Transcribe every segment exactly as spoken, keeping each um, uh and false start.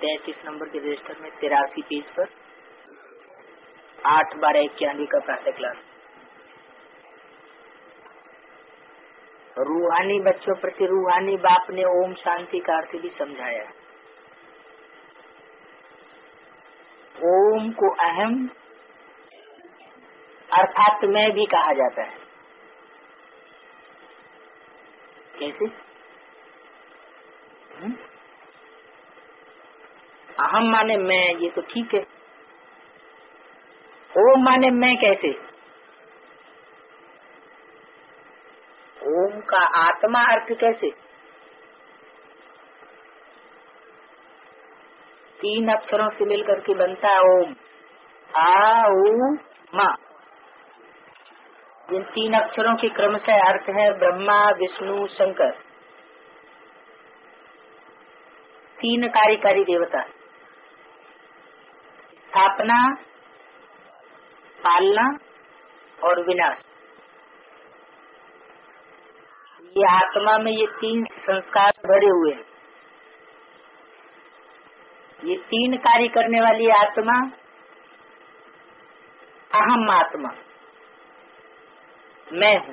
तैतीस नंबर के रजिस्टर में तिरासी पेज पर आठ बारह इक्यानवे का प्रातः क्लास। रूहानी बच्चों प्रति रूहानी बाप ने ओम शांति का अर्थ भी समझाया। ओम को अहम अर्थात मैं भी कहा जाता है। कैसे? हुँ? अहम माने मैं, ये तो ठीक है। ओम माने मैं कैसे? ओम का आत्मा अर्थ कैसे? तीन अक्षरों से मिलकर के बनता है ओम। आ उ मा। इन तीन अक्षरों के क्रमशः अर्थ है ब्रह्मा विष्णु शंकर, तीन कार्यकारी देवता। स्थापना, पालना और विनाश। ये आत्मा में ये तीन संस्कार भरे हुए हैं। ये तीन कार्य करने वाली आत्मा अहम आत्मा मैं हूँ।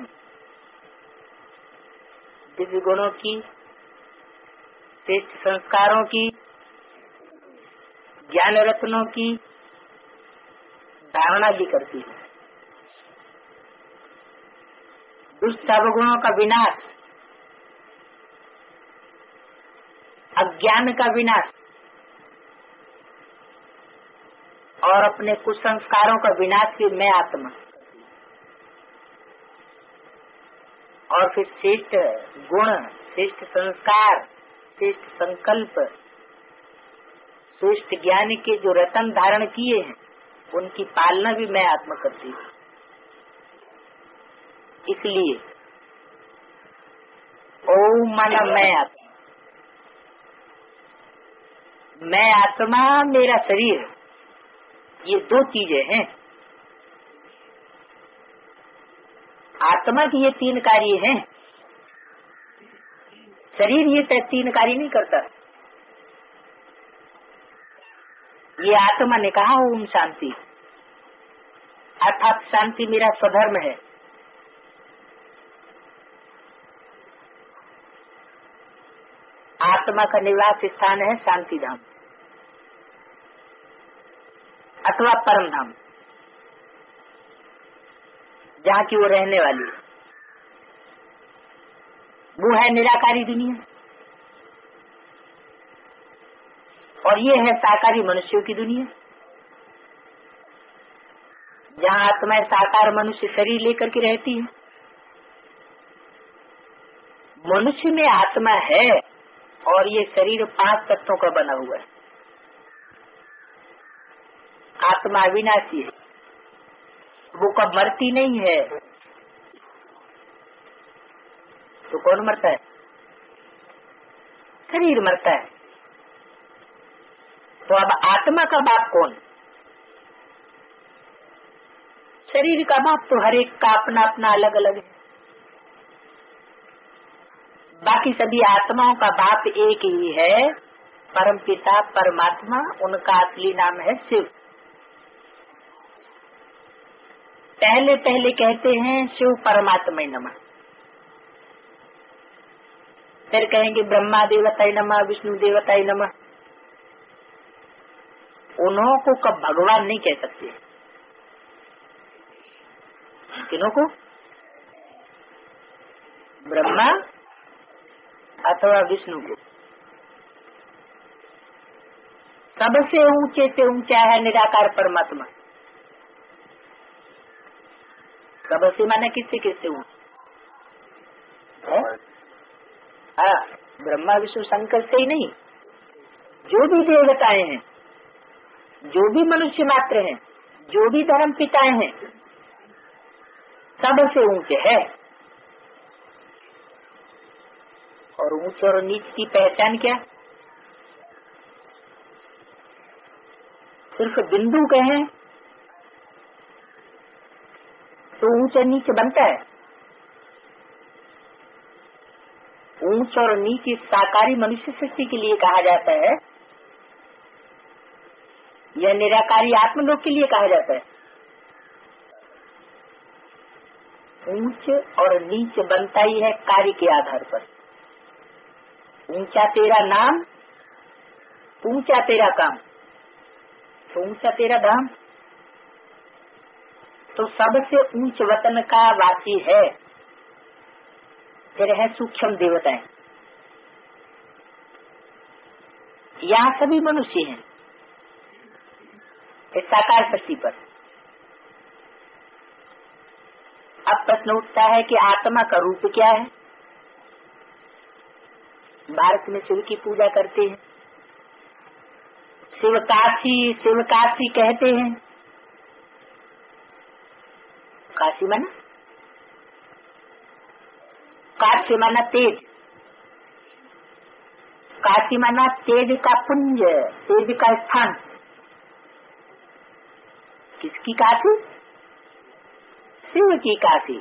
दिव्य गुणों की, श्रेष्ठ संस्कारों की, ज्ञान रत्नों की धारणा भी करती है। दुष्ट अवगुणों का विनाश, अज्ञान का विनाश और अपने कुछ संस्कारों का विनाश भी मैं आत्मा। और फिर श्रेष्ठ गुण, श्रेष्ठ संस्कार, श्रेष्ठ संकल्प, श्रेष्ठ ज्ञान के जो रतन धारण किए हैं उनकी पालना भी मैं आत्मा करती हूँ। इसलिए ओम माना मैं आत्मा। मैं आत्मा मेरा शरीर, ये दो चीजें हैं। आत्मा की ये तीन कार्य हैं, शरीर ये तीन कार्य नहीं करता। ये आत्मा ने कहा ओम शांति, अर्थात शांति मेरा स्वधर्म है। आत्मा का निवास स्थान है शांति धाम अथवा परम धाम, जहाँ की वो रहने वाली है। वो है निराकारी दुनिया और ये है साकारी मनुष्यों की दुनिया, जहाँ आत्मा साकार मनुष्य शरीर लेकर के रहती है। मनुष्य में आत्मा है और ये शरीर पांच तत्वों का बना हुआ है। आत्मा अविनाशी है, वो कब मरती नहीं है। तो कौन मरता है? शरीर मरता है। तो अब आत्मा का बाप कौन? शरीर का बाप तो हर एक का अपना अपना अलग अलग है। बाकी सभी आत्माओं का बाप एक ही है, परम पिता परमात्मा। उनका असली नाम है शिव। पहले पहले कहते हैं शिव परमात्मा नमः, फिर कहेंगे ब्रह्मा देवताय नमः, विष्णु देवताय नमः। उन्हों को कब भगवान नहीं कह सकते। किन्हों को? ब्रह्मा अथवा विष्णु को। सबसे ऊंचे से ऊंचा है निराकार परमात्मा। सबसे माने किससे किससे ऊंचा? हाँ, ब्रह्मा विष्णु शंकर से ही नहीं, जो भी देवताएं हैं, जो भी मनुष्य मात्र हैं, जो भी धर्म पिताएं हैं, सबसे ऊंचे है। और ऊंच और नीच की पहचान क्या? सिर्फ बिंदु कहें तो ऊंच और नीच बनता है। ऊंच और नीच साकारी मनुष्य सृष्टि के लिए कहा जाता है यह निराकारी आत्मलोक के लिए कहा जाता है। ऊंच और नीच बनता ही है कार्य के आधार पर। ऊंचा तेरा नाम, ऊंचा तेरा काम, तो ऊंचा तेरा धाम। तो सबसे ऊंच वतन का वासी है। फिर है सूक्ष्म देवताएं। यहाँ सभी मनुष्य हैं इस साकार सृष्टि पर। अब प्रश्न उठता है कि आत्मा का रूप क्या है। भारत में शिव की पूजा करते हैं, शिव काशी शिव काशी कहते हैं। काशी माना, काशी माना तेज, काशी माना तेज का पुंज, तेज का स्थान। किसकी काशी? शिव की काशी।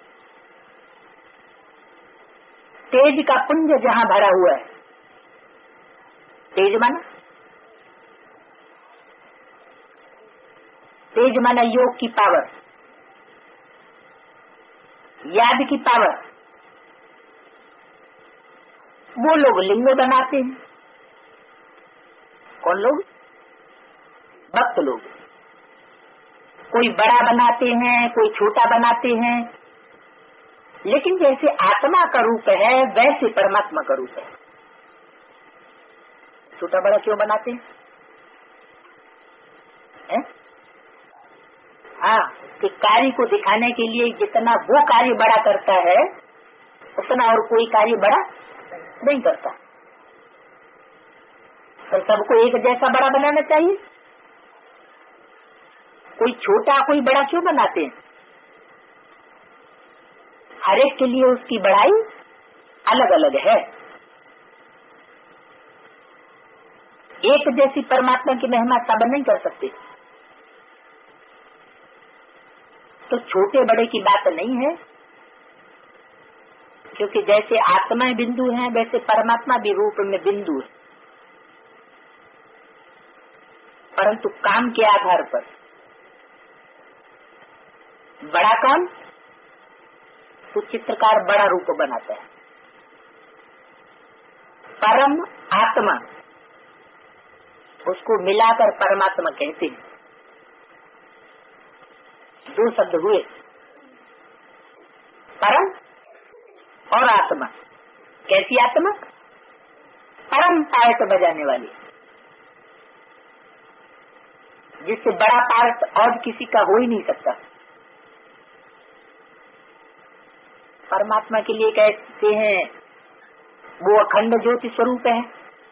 तेज का पुंज जहाँ भरा हुआ है। तेज माना, तेज माना योग की पावर, याद की पावर। वो लोग लिंग बनाते हैं। कौन लोग? भक्त लोग। कोई बड़ा बनाते हैं, कोई छोटा बनाते हैं, लेकिन जैसे आत्मा का रूप है वैसे परमात्मा का रूप है। छोटा बड़ा क्यों बनाते हैं, है? हाँ, कि कार्य को दिखाने के लिए जितना वो कार्य बड़ा करता है उतना और कोई कार्य बड़ा नहीं करता। तो सबको एक जैसा बड़ा बनाना चाहिए। कोई छोटा कोई बड़ा क्यों बनाते हैं? हर एक के लिए उसकी बढ़ाई अलग अलग है। एक जैसी परमात्मा की महिमा सब नहीं कर सकते। तो छोटे बड़े की बात नहीं है, क्योंकि जैसे आत्माएं बिंदु हैं वैसे परमात्मा भी रूप में बिंदु है, परंतु काम के आधार पर। बड़ा काम तो चित्रकार बड़ा रूप बनाता है। परम आत्मा उसको मिलाकर परमात्मा कहते हैं। दो शब्द हुए, परम और आत्मा। कैसी आत्मा? परम पार्ट बजाने वाली, जिससे बड़ा पार्ट और किसी का हो ही नहीं सकता। परमात्मा के लिए कहते हैं वो अखंड ज्योति स्वरूप है।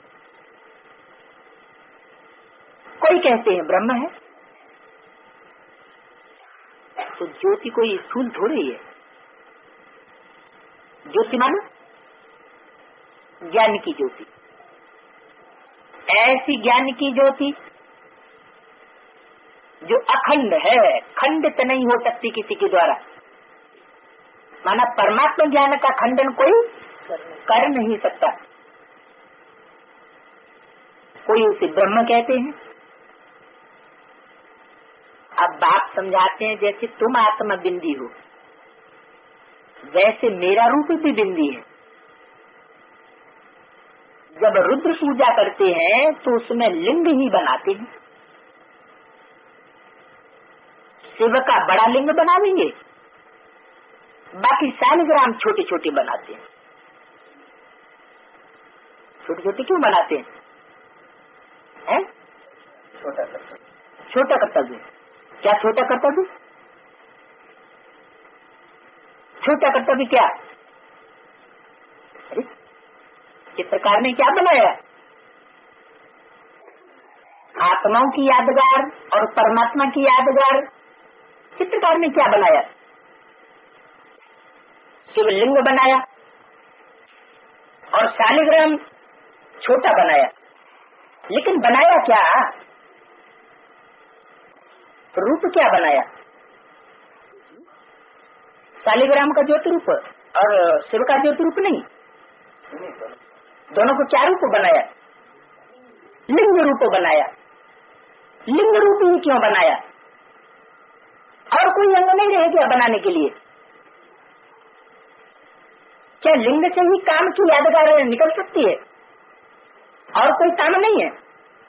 कोई कहते हैं ब्रह्म है। तो ज्योति कोई स्थूल थोड़ी है। ज्योति मानो ज्ञान की ज्योति। ऐसी ज्ञान की ज्योति जो अखंड है, खंडित नहीं हो सकती किसी के द्वारा। माना परमात्मा ज्ञान का खंडन कोई कर नहीं सकता। कोई उसे ब्रह्म कहते हैं। अब बात समझाते हैं, जैसे तुम आत्मा बिंदी हो वैसे मेरा रूप भी बिंदी है। जब रुद्र पूजा करते हैं तो उसमें लिंग ही बनाते हैं। शिव का बड़ा लिंग बनावेंगे, बाकी सालिग्राम छोटे छोटे बनाते हैं। छोटे छोटे क्यों बनाते हैं? हैं? छोटा कर्तव्य। छोटा कर्तव्य क्या? छोटा कर्तव्य छोटा कर्तव्य क्या? अरे चित्रकार ने क्या बनाया? आत्माओं की यादगार और परमात्मा की यादगार। चित्रकार ने क्या बनाया? शिवलिंग बनाया और शालिग्राम छोटा बनाया। लेकिन बनाया क्या? रूप क्या बनाया? शालिग्राम का ज्योति रूप और शिव का ज्योति रूप नहीं, दोनों को क्या रूप बनाया? लिंग रूप बनाया। लिंग रूप ही क्यों बनाया? और कोई अंग नहीं रह गया बनाने के लिए? क्या लिंग से ही काम की यादगार निकल सकती है? और कोई काम नहीं है?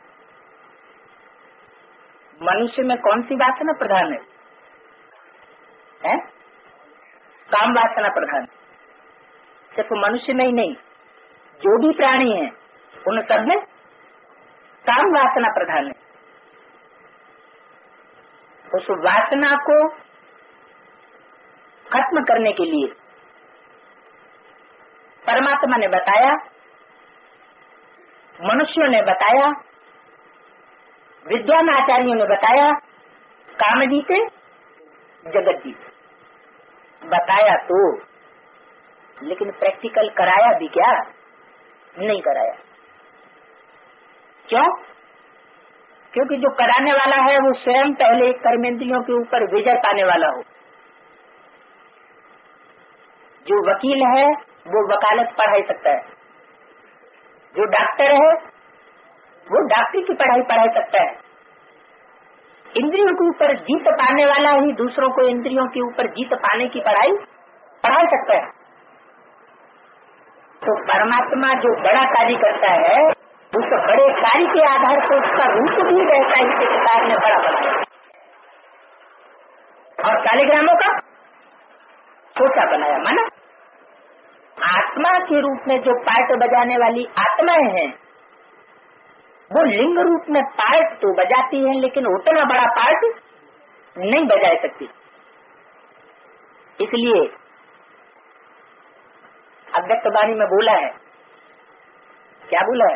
मनुष्य में कौन सी वासना प्रधान है? है? काम वासना प्रधान। सिर्फ मनुष्य में ही नहीं, जो भी प्राणी है उन सब में काम वासना प्रधान है। उस वासना को खत्म करने के लिए परमात्मा ने बताया, मनुष्यों ने बताया, विद्वान आचार्यों ने बताया, काम जीते जगत जीते। बताया तो, लेकिन प्रैक्टिकल कराया भी क्या? नहीं कराया। क्यों? क्योंकि जो कराने वाला है वो स्वयं पहले कर्मेंद्रियों के ऊपर विजय पाने वाला हो। जो वकील है वो वकालत पढ़ाई सकता है, जो डॉक्टर है वो डॉक्टरी की पढ़ाई पढ़ाई सकता है। इंद्रियों के ऊपर जीत पाने वाला ही दूसरों को इंद्रियों के ऊपर जीत पाने की पढ़ाई पढ़ा सकता है। तो परमात्मा जो बड़ा कार्य करता है उस बड़े कार्य के आधार पर उसका रूप भी रहता है, इसके प्रकार ने बड़ा बनाया। और शालिग्रामों का छोटा बनाया। माना आत्मा के रूप में जो पार्ट बजाने वाली आत्माएं हैं वो लिंग रूप में पार्ट तो बजाती हैं, लेकिन उतना बड़ा पार्ट नहीं बजा सकती। इसलिए अव्यक्त वाणी में बोला है, क्या बोला है?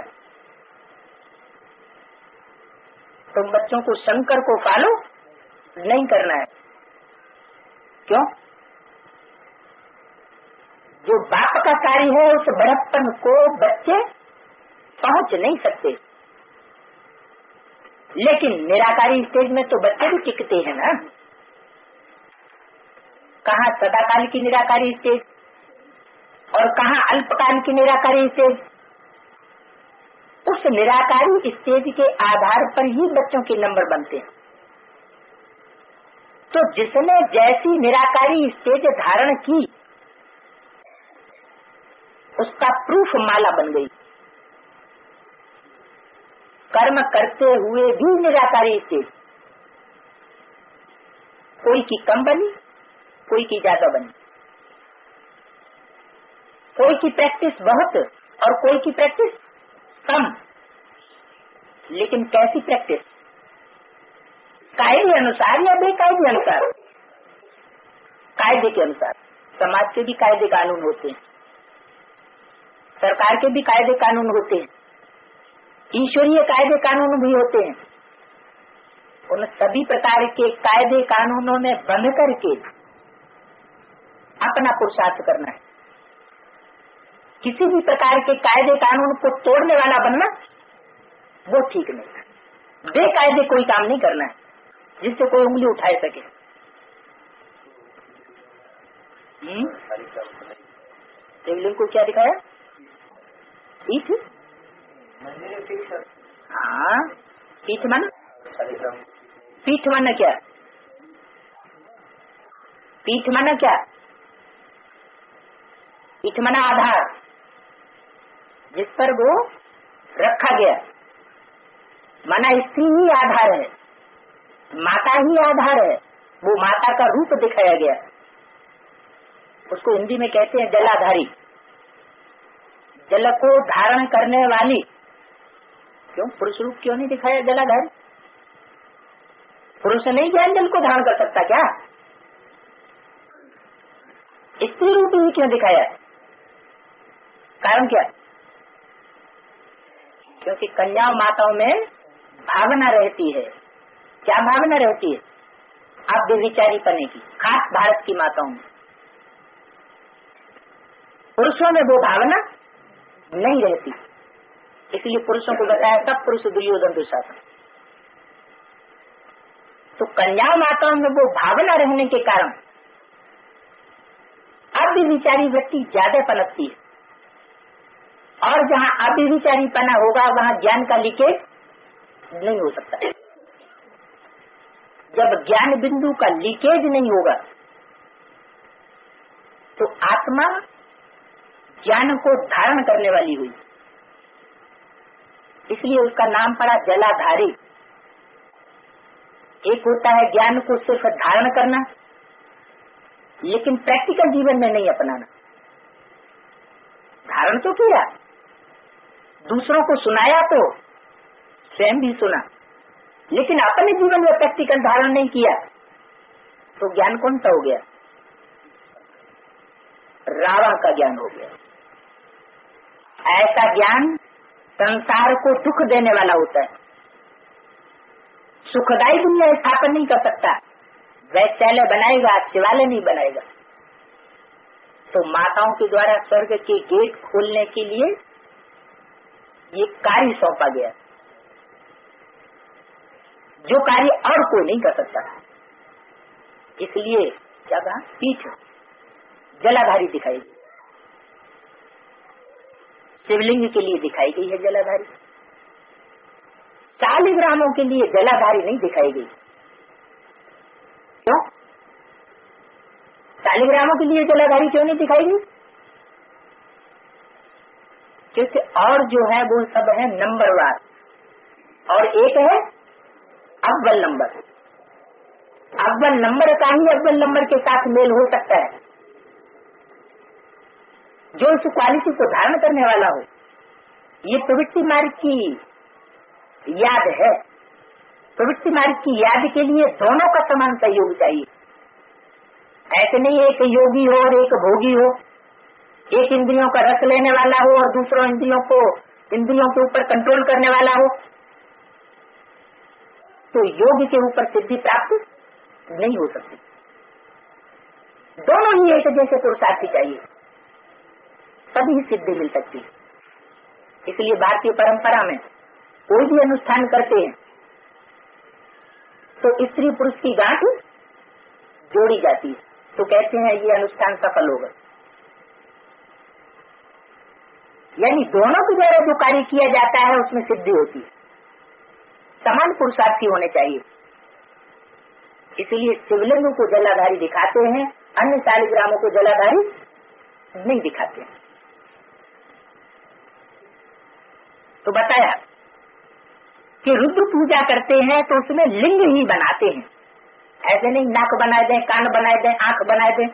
तुम बच्चों को शंकर को पालो नहीं करना है। क्यों? जो बाप का कार्य है उस बड़प्पन को बच्चे पहुंच नहीं सकते, लेकिन निराकारी स्टेज में तो बच्चे भी टिकते हैं ना। कहाँ सदाकाल की निराकारी स्टेज और कहाँ अल्पकाल की निराकारी स्टेज। उस निराकारी स्टेज के आधार पर ही बच्चों के नंबर बनते हैं। तो जिसने जैसी निराकारी स्टेज धारण की उसका प्रूफ माला बन गई। कर्म करते हुए भी निराकारी स्टेज, कोई की कम बनी, कोई की ज्यादा बनी, कोई की प्रैक्टिस बहुत और कोई की प्रैक्टिस कम। लेकिन कैसी प्रैक्टिस? कायदे अनुसार या बेकायदे अनुसार? कायदे के अनुसार। समाज के भी कायदे कानून होते हैं, सरकार के भी कायदे कानून होते हैं, ईश्वरीय कायदे कानून भी होते हैं। उन सभी प्रकार के कायदे कानूनों में बंध करके अपना पुरुषार्थ करना है। किसी भी प्रकार के कायदे कानून को तोड़ने वाला बनना वो ठीक नहीं है। बेकायदे कोई काम नहीं करना है जिससे कोई उंगली उठा सके। शिवलिंग को क्या दिखाया? पीठ। हाँ, पीठ माना, पीठ माना क्या? पीठ माना क्या? पीठ माना आधार, जिस पर वो रखा गया। माना स्त्री ही आधार है, माता ही आधार है, वो माता का रूप दिखाया गया। उसको हिंदी में कहते हैं जलाधारी, जल को धारण करने वाली। क्यों पुरुष रूप क्यों नहीं दिखाया जलाधारी? पुरुष नहीं ज्ञान जल को धारण कर सकता क्या? स्त्री रूप ही क्यों दिखाया? कारण क्या? क्योंकि कन्या माताओं में भावना रहती है। क्या भावना रहती है? आप बेविचारी पने की, खास भारत की माताओं में। पुरुषों में वो भावना नहीं रहती, इसलिए पुरुषों को बताया सब पुरुष दुर्योधन दुशासन। तो कन्या माताओं में वो भावना रहने के कारण अव्यभिचारी व्यक्ति ज्यादा पनपती है, और जहाँ अव्यभिचारी पना होगा वहाँ ज्ञान का लीकेज नहीं हो सकता। जब ज्ञान बिंदु का लीकेज नहीं होगा तो आत्मा ज्ञान को धारण करने वाली हुई, इसलिए उसका नाम पड़ा जलाधारी। एक होता है ज्ञान को सिर्फ धारण करना, लेकिन प्रैक्टिकल जीवन में नहीं अपनाना। धारण तो किया, दूसरों को सुनाया, तो स्वयं भी सुना, लेकिन अपने जीवन में प्रैक्टिकल धारण नहीं किया, तो ज्ञान कौन सा हो गया? रावण का ज्ञान हो गया। ऐसा ज्ञान संसार को दुख देने वाला होता है। सुखदायी दुनिया स्थापन नहीं कर सकता, वैश्यालय बनाएगा, शिवालय नहीं बनाएगा। तो माताओं के द्वारा स्वर्ग के गेट खोलने के लिए ये कार्य सौंपा गया, जो कार्य और कोई नहीं कर सकता। इसलिए क्या कहा? पीठ जलाधारी दिखाई गई, शिवलिंग के लिए दिखाई गई है जलाधारी। शालिग्रामों के लिए जलाधारी नहीं दिखाई गई। क्यों? शालिग्रामों के लिए जलाधारी क्यों नहीं दिखाई गई? क्योंकि और जो है वो सब है नंबरवार, और एक है अव्वल नंबर। अव्वल नंबर का ही अव्वल नंबर के साथ मेल हो सकता है, जो इस क्वालिटी को धारण करने वाला हो। ये प्रवृत्ति मार्ग की याद है। प्रवृत्ति मार्ग की याद के लिए दोनों का समान सहयोग चाहिए। ऐसे नहीं एक योगी हो और एक भोगी हो, एक इंद्रियों का रस लेने वाला हो और दूसरों इंद्रियों को इंद्रियों के ऊपर कंट्रोल करने वाला हो, तो योग के ऊपर सिद्धि प्राप्त नहीं हो सकती। दोनों ही एक जैसे पुरुषार्थी चाहिए, तभी सिद्धि मिल सकती है। इसलिए भारतीय परंपरा में कोई भी अनुष्ठान करते हैं तो स्त्री पुरुष की गांठ जोड़ी जाती है, तो कहते हैं ये अनुष्ठान सफल होगा। यानी दोनों के द्वारा जो कार्य किया जाता है उसमें सिद्धि होती है। समान पुरुषार्थी होने चाहिए। इसलिए शिवलिंग को जलाधारी दिखाते हैं, अन्य शालिग्रामों को जलाधारी नहीं दिखाते हैं। तो बताया कि रुद्र पूजा करते हैं तो उसमें लिंग ही बनाते हैं। ऐसे नहीं नाक बनाए दें, कान बनाए दें, आंख बनाए दें।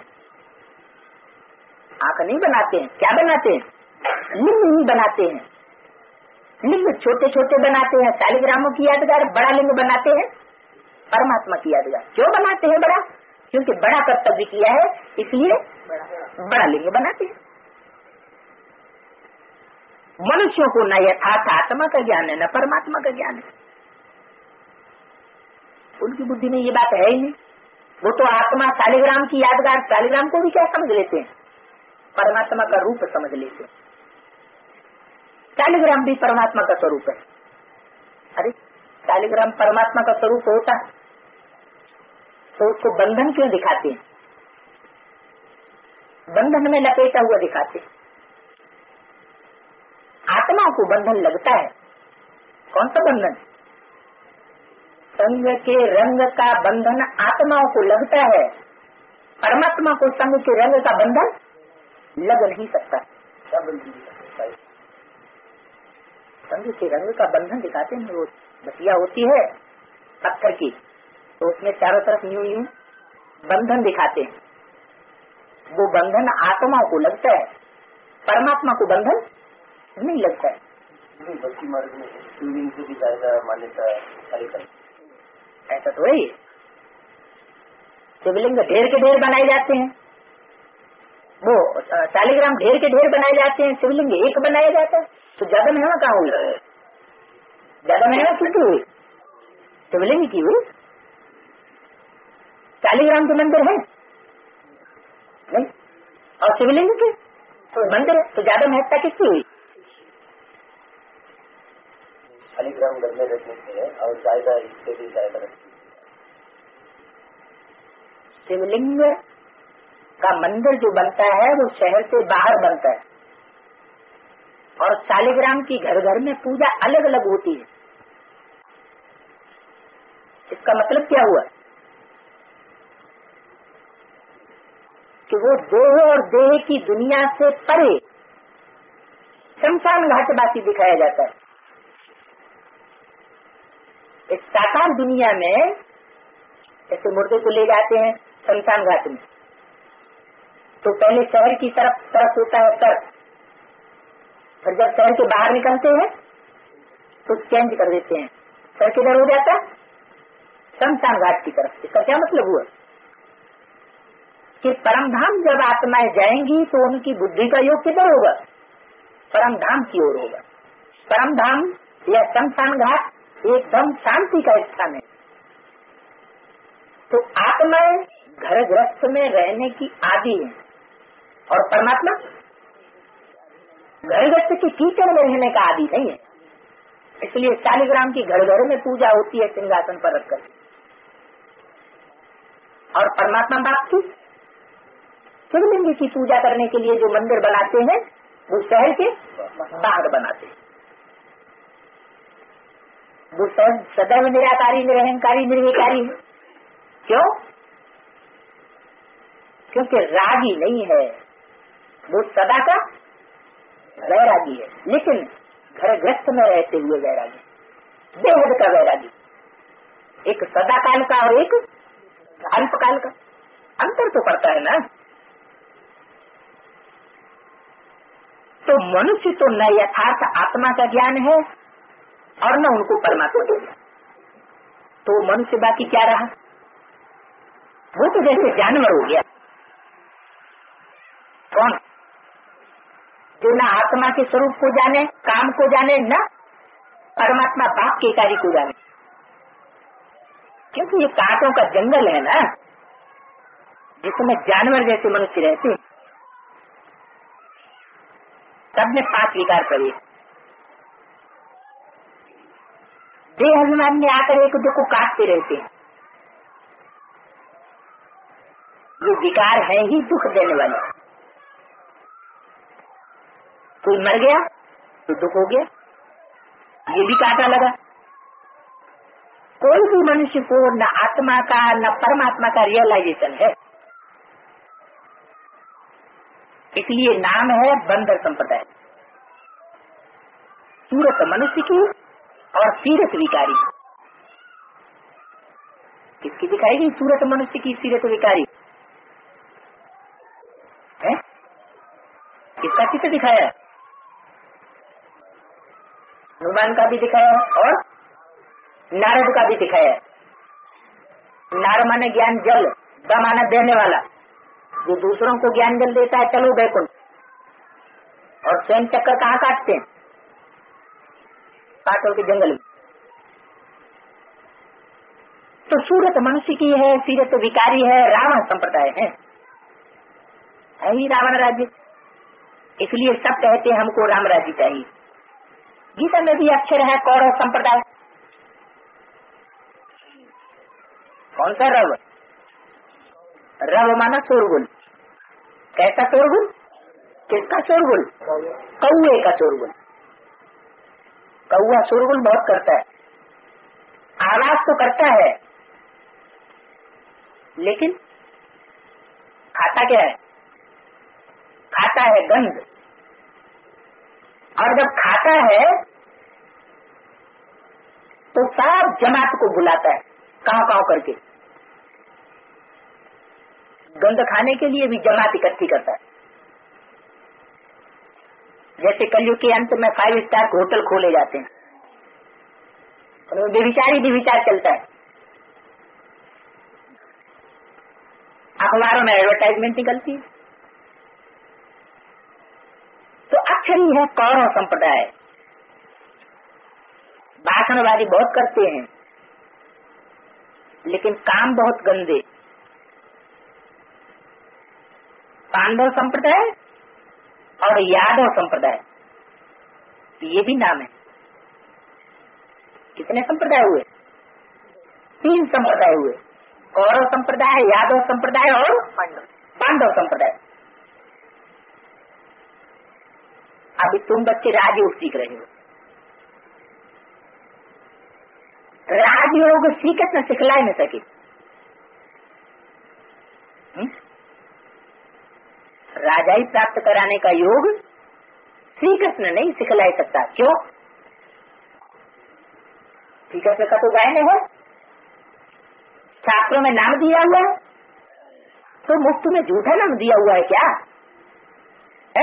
आंख नहीं बनाते हैं, क्या बनाते हैं? लिंग ही बनाते हैं। लिंग छोटे छोटे बनाते हैं, शालिग्रामों की यादगार। बड़ा लिंग बनाते हैं, परमात्मा की यादगार। क्यों बनाते हैं बड़ा? क्योंकि बड़ा कर्तव्य किया है, इसलिए बड़ा लिंग बनाते हैं। मनुष्यों को न यथार्थ आत्मा का ज्ञान है, न परमात्मा का ज्ञान है। उनकी बुद्धि में ये बात है ही नहीं। वो तो आत्मा शालिग्राम की यादगार, शालिग्राम को भी क्या समझ लेते हैं? परमात्मा का रूप समझ लेते हैं। शालिग्राम भी परमात्मा का स्वरूप है। अरे शालिग्राम परमात्मा का स्वरूप होता तो उसको बंधन क्यों दिखाते हैं? बंधन में लपेटा हुआ दिखाते हैं। आत्मा को बंधन लगता है। कौन सा बंधन? संग के रंग का बंधन आत्माओं को लगता है, परमात्मा को संग के रंग का बंधन लग नहीं सकता। संग के रंग का बंधन दिखाते हैं। वो बसिया होती है पत्थर की, तो उसमें चारों तरफ यूं यूं बंधन दिखाते हैं। वो बंधन आत्माओं को लगता है, परमात्मा को बंधन नहीं लगता है। भक्ति मार्ग में शिवलिंग से भी ज्यादा मान्यता है। ऐसा तो है। शिवलिंग ढेर के ढेर बनाए जाते हैं, वो शालिग्राम ढेर के ढेर बनाए जाते हैं, शिवलिंग एक बनाया जाता है। तो ज्यादा मेहनत कहाँ हुई? ज्यादा मेहनत किसकी हुई? शिवलिंग की हुई। शालिग्राम के मंदिर है नहीं, और शिवलिंग के तो मंदिर है, तो ज्यादा महत्ता किसकी हुई? शालिग्राम घर में रखने से है और ज्यादा इससे भी ज्यादा शिवलिंग का मंदिर जो बनता है वो शहर से बाहर बनता है, और शालिग्राम की घर घर में पूजा अलग अलग होती है। इसका मतलब क्या हुआ? वो देह और देह की दुनिया से परे शमशान घाटवासी दिखाया जाता है। इस साकार दुनिया में जैसे मुर्दे को ले जाते हैं शमशान घाट में, तो पहले शहर की तरफ तरफ होता है सर, फिर जब शहर के बाहर निकलते हैं तो चेंज कर देते हैं, सर किधर हो जाता है? शमशान घाट की तरफ। इसका क्या मतलब हुआ कि परमधाम जब आत्माएं जाएंगी तो उनकी बुद्धि का योग किधर होगा? परमधाम की ओर होगा। परमधाम या शमशान घाट एकदम शांति का स्थान है। तो आत्माएं घर गृहस्थ में रहने की आदि है और परमात्मा घर गृहस्थ की कीचड़ में रहने का आदि नहीं है। इसलिए शालिग्राम की घर घर में पूजा होती है सिंहासन पर रखकर, और परमात्मा बाप की शिवलिंग की पूजा करने के लिए जो मंदिर बनाते हैं वो शहर के बाहर बनाते हैं। वो सदैव निराकारी, निरहंकारी, निर्विकारी है। क्यों? क्योंकि रागी नहीं है, वो सदा का वैरागी है, लेकिन घर गृहस्थ में रहते हुए वैरागी, बेहद का वैरागी। एक सदा काल का और एक अल्पकाल का अंतर तो पड़ता है ना। तो मनुष्य तो न यथार्थ आत्मा का ज्ञान है और न उनको परमात्मा का ज्ञान, तो मनुष्य बाकी क्या रहा? वो तो जैसे जानवर हो गया। कौन? जो न आत्मा के स्वरूप को जाने, काम को जाने, न परमात्मा बाप के कार्य को जाने। क्योंकि ये कांटों का जंगल है ना, जिसमें जानवर जैसे मनुष्य रहते हैं। सबने पांच विकार करे। देह अभिमान में आकर एक दूसरे को काटते रहते हैं। ये विकार है ही दुख देने वाले। कोई मर गया तो दुख हो गया, ये भी काटा लगा। कोई भी मनुष्य को न आत्मा का न परमात्मा का रियलाइजेशन है। इसलिए नाम है बंदर संप्रदाय। सूरत मनुष्य की और सीरत विकारी। किसकी दिखाएगी? सूरत मनुष्य की, सीरत विकारी है। किसका चित्र दिखाया? हनुमान का भी दिखाया और नारद का भी दिखाया। नार माने ज्ञान जल, द माना देने वाला, जो दूसरों को ज्ञान जल देता है, चलो बैकुंठ। और स्वयं चक्कर कहाँ काटते हैं? काटों के जंगल में। तो सूरत मनुष्य की है, सीरत विकारी है, रावण संप्रदाय है, है ही रावण राज्य। इसलिए सब कहते हैं हमको राम राज्य चाहिए। गीता में भी अक्षर है कौरव संप्रदाय। कौन सा रव? रव माना शोरगुल। कैसा शोरगुल? किसका शोरगुल? कौए का शोरगुल। कौआ शोरगुल बहुत करता है, आवाज तो करता है, लेकिन खाता क्या है? खाता है गंध। और जब खाता है तो सब जमात को बुलाता है, काव काव करके। गंध खाने के लिए भी जमात इकट्ठी करता है। जैसे कलयुग के अंत में फाइव स्टार होटल खोले जाते हैं, बेविचारी बेविचार चलता है। अखबारों में एडवर्टाइजमेंट निकलती है। तो अक्षर ही है कौरव संप्रदाय। भाषणवादी बहुत करते हैं, लेकिन काम बहुत गंदे। पांडव संप्रदाय और यादव संप्रदाय, ये भी नाम है। कितने संप्रदाय हुए? तीन संप्रदाय हुए, कौरव संप्रदाय, यादव संप्रदाय और पांडव संप्रदाय। अभी तुम बच्चे राजयोग सीख रहे हो। राजयोग सीखत न सिखला न सके। राजाई प्राप्त कराने का योग श्री कृष्ण नहीं सिखला सकता। क्यों? श्री कृष्ण का तो गायन है, शास्त्रों में नाम दिया हुआ है, तो मुफ्त में झूठा नाम दिया हुआ है क्या है?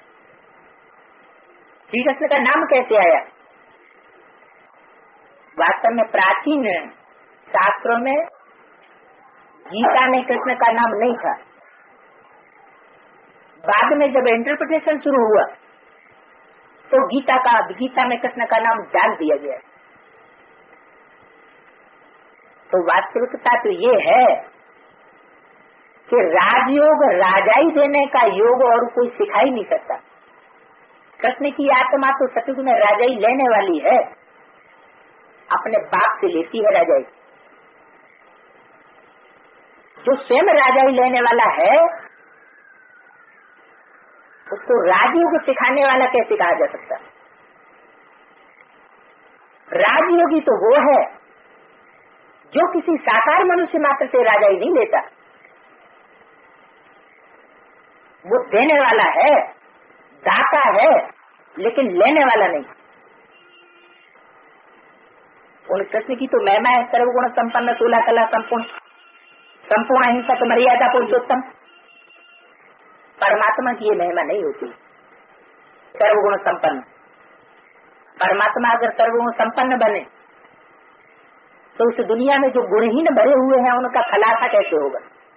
श्री कृष्ण का नाम कैसे आया? वास्तव में प्राचीन शास्त्रों में गीता में कृष्ण का नाम नहीं था। बाद में जब इंटरप्रिटेशन शुरू हुआ तो गीता का गीता में कृष्ण का नाम डाल दिया गया। तो वास्तविकता तो ये है कि राजयोग राजाई देने का योग और कोई सिखा ही नहीं सकता। कृष्ण की आत्मा तो सतयुग में राजाई लेने वाली है, अपने बाप से लेती है राजाई। जो स्वयं राजाई लेने वाला है उसको राजयोग सिखाने वाला कैसे कहा जा सकता? राजयोगी तो वो है जो किसी साकार मनुष्य मात्र से राजाई नहीं लेता, वो देने वाला है, दाता है, लेकिन लेने वाला नहीं। उन कृष्ण की तो महिमा है सर्वगुण संपन्न, सोलह कला संपूर्ण, संपूर्ण अहिंसक, मर्यादा पुरुषोत्तम। परमात्मा की ये महिमा नहीं होती सर्वगुण संपन्न। परमात्मा अगर सर्वगुण संपन्न बने तो इस दुनिया में जो गुणहीन भरे हुए हैं उनका खुलासा कैसे होगा?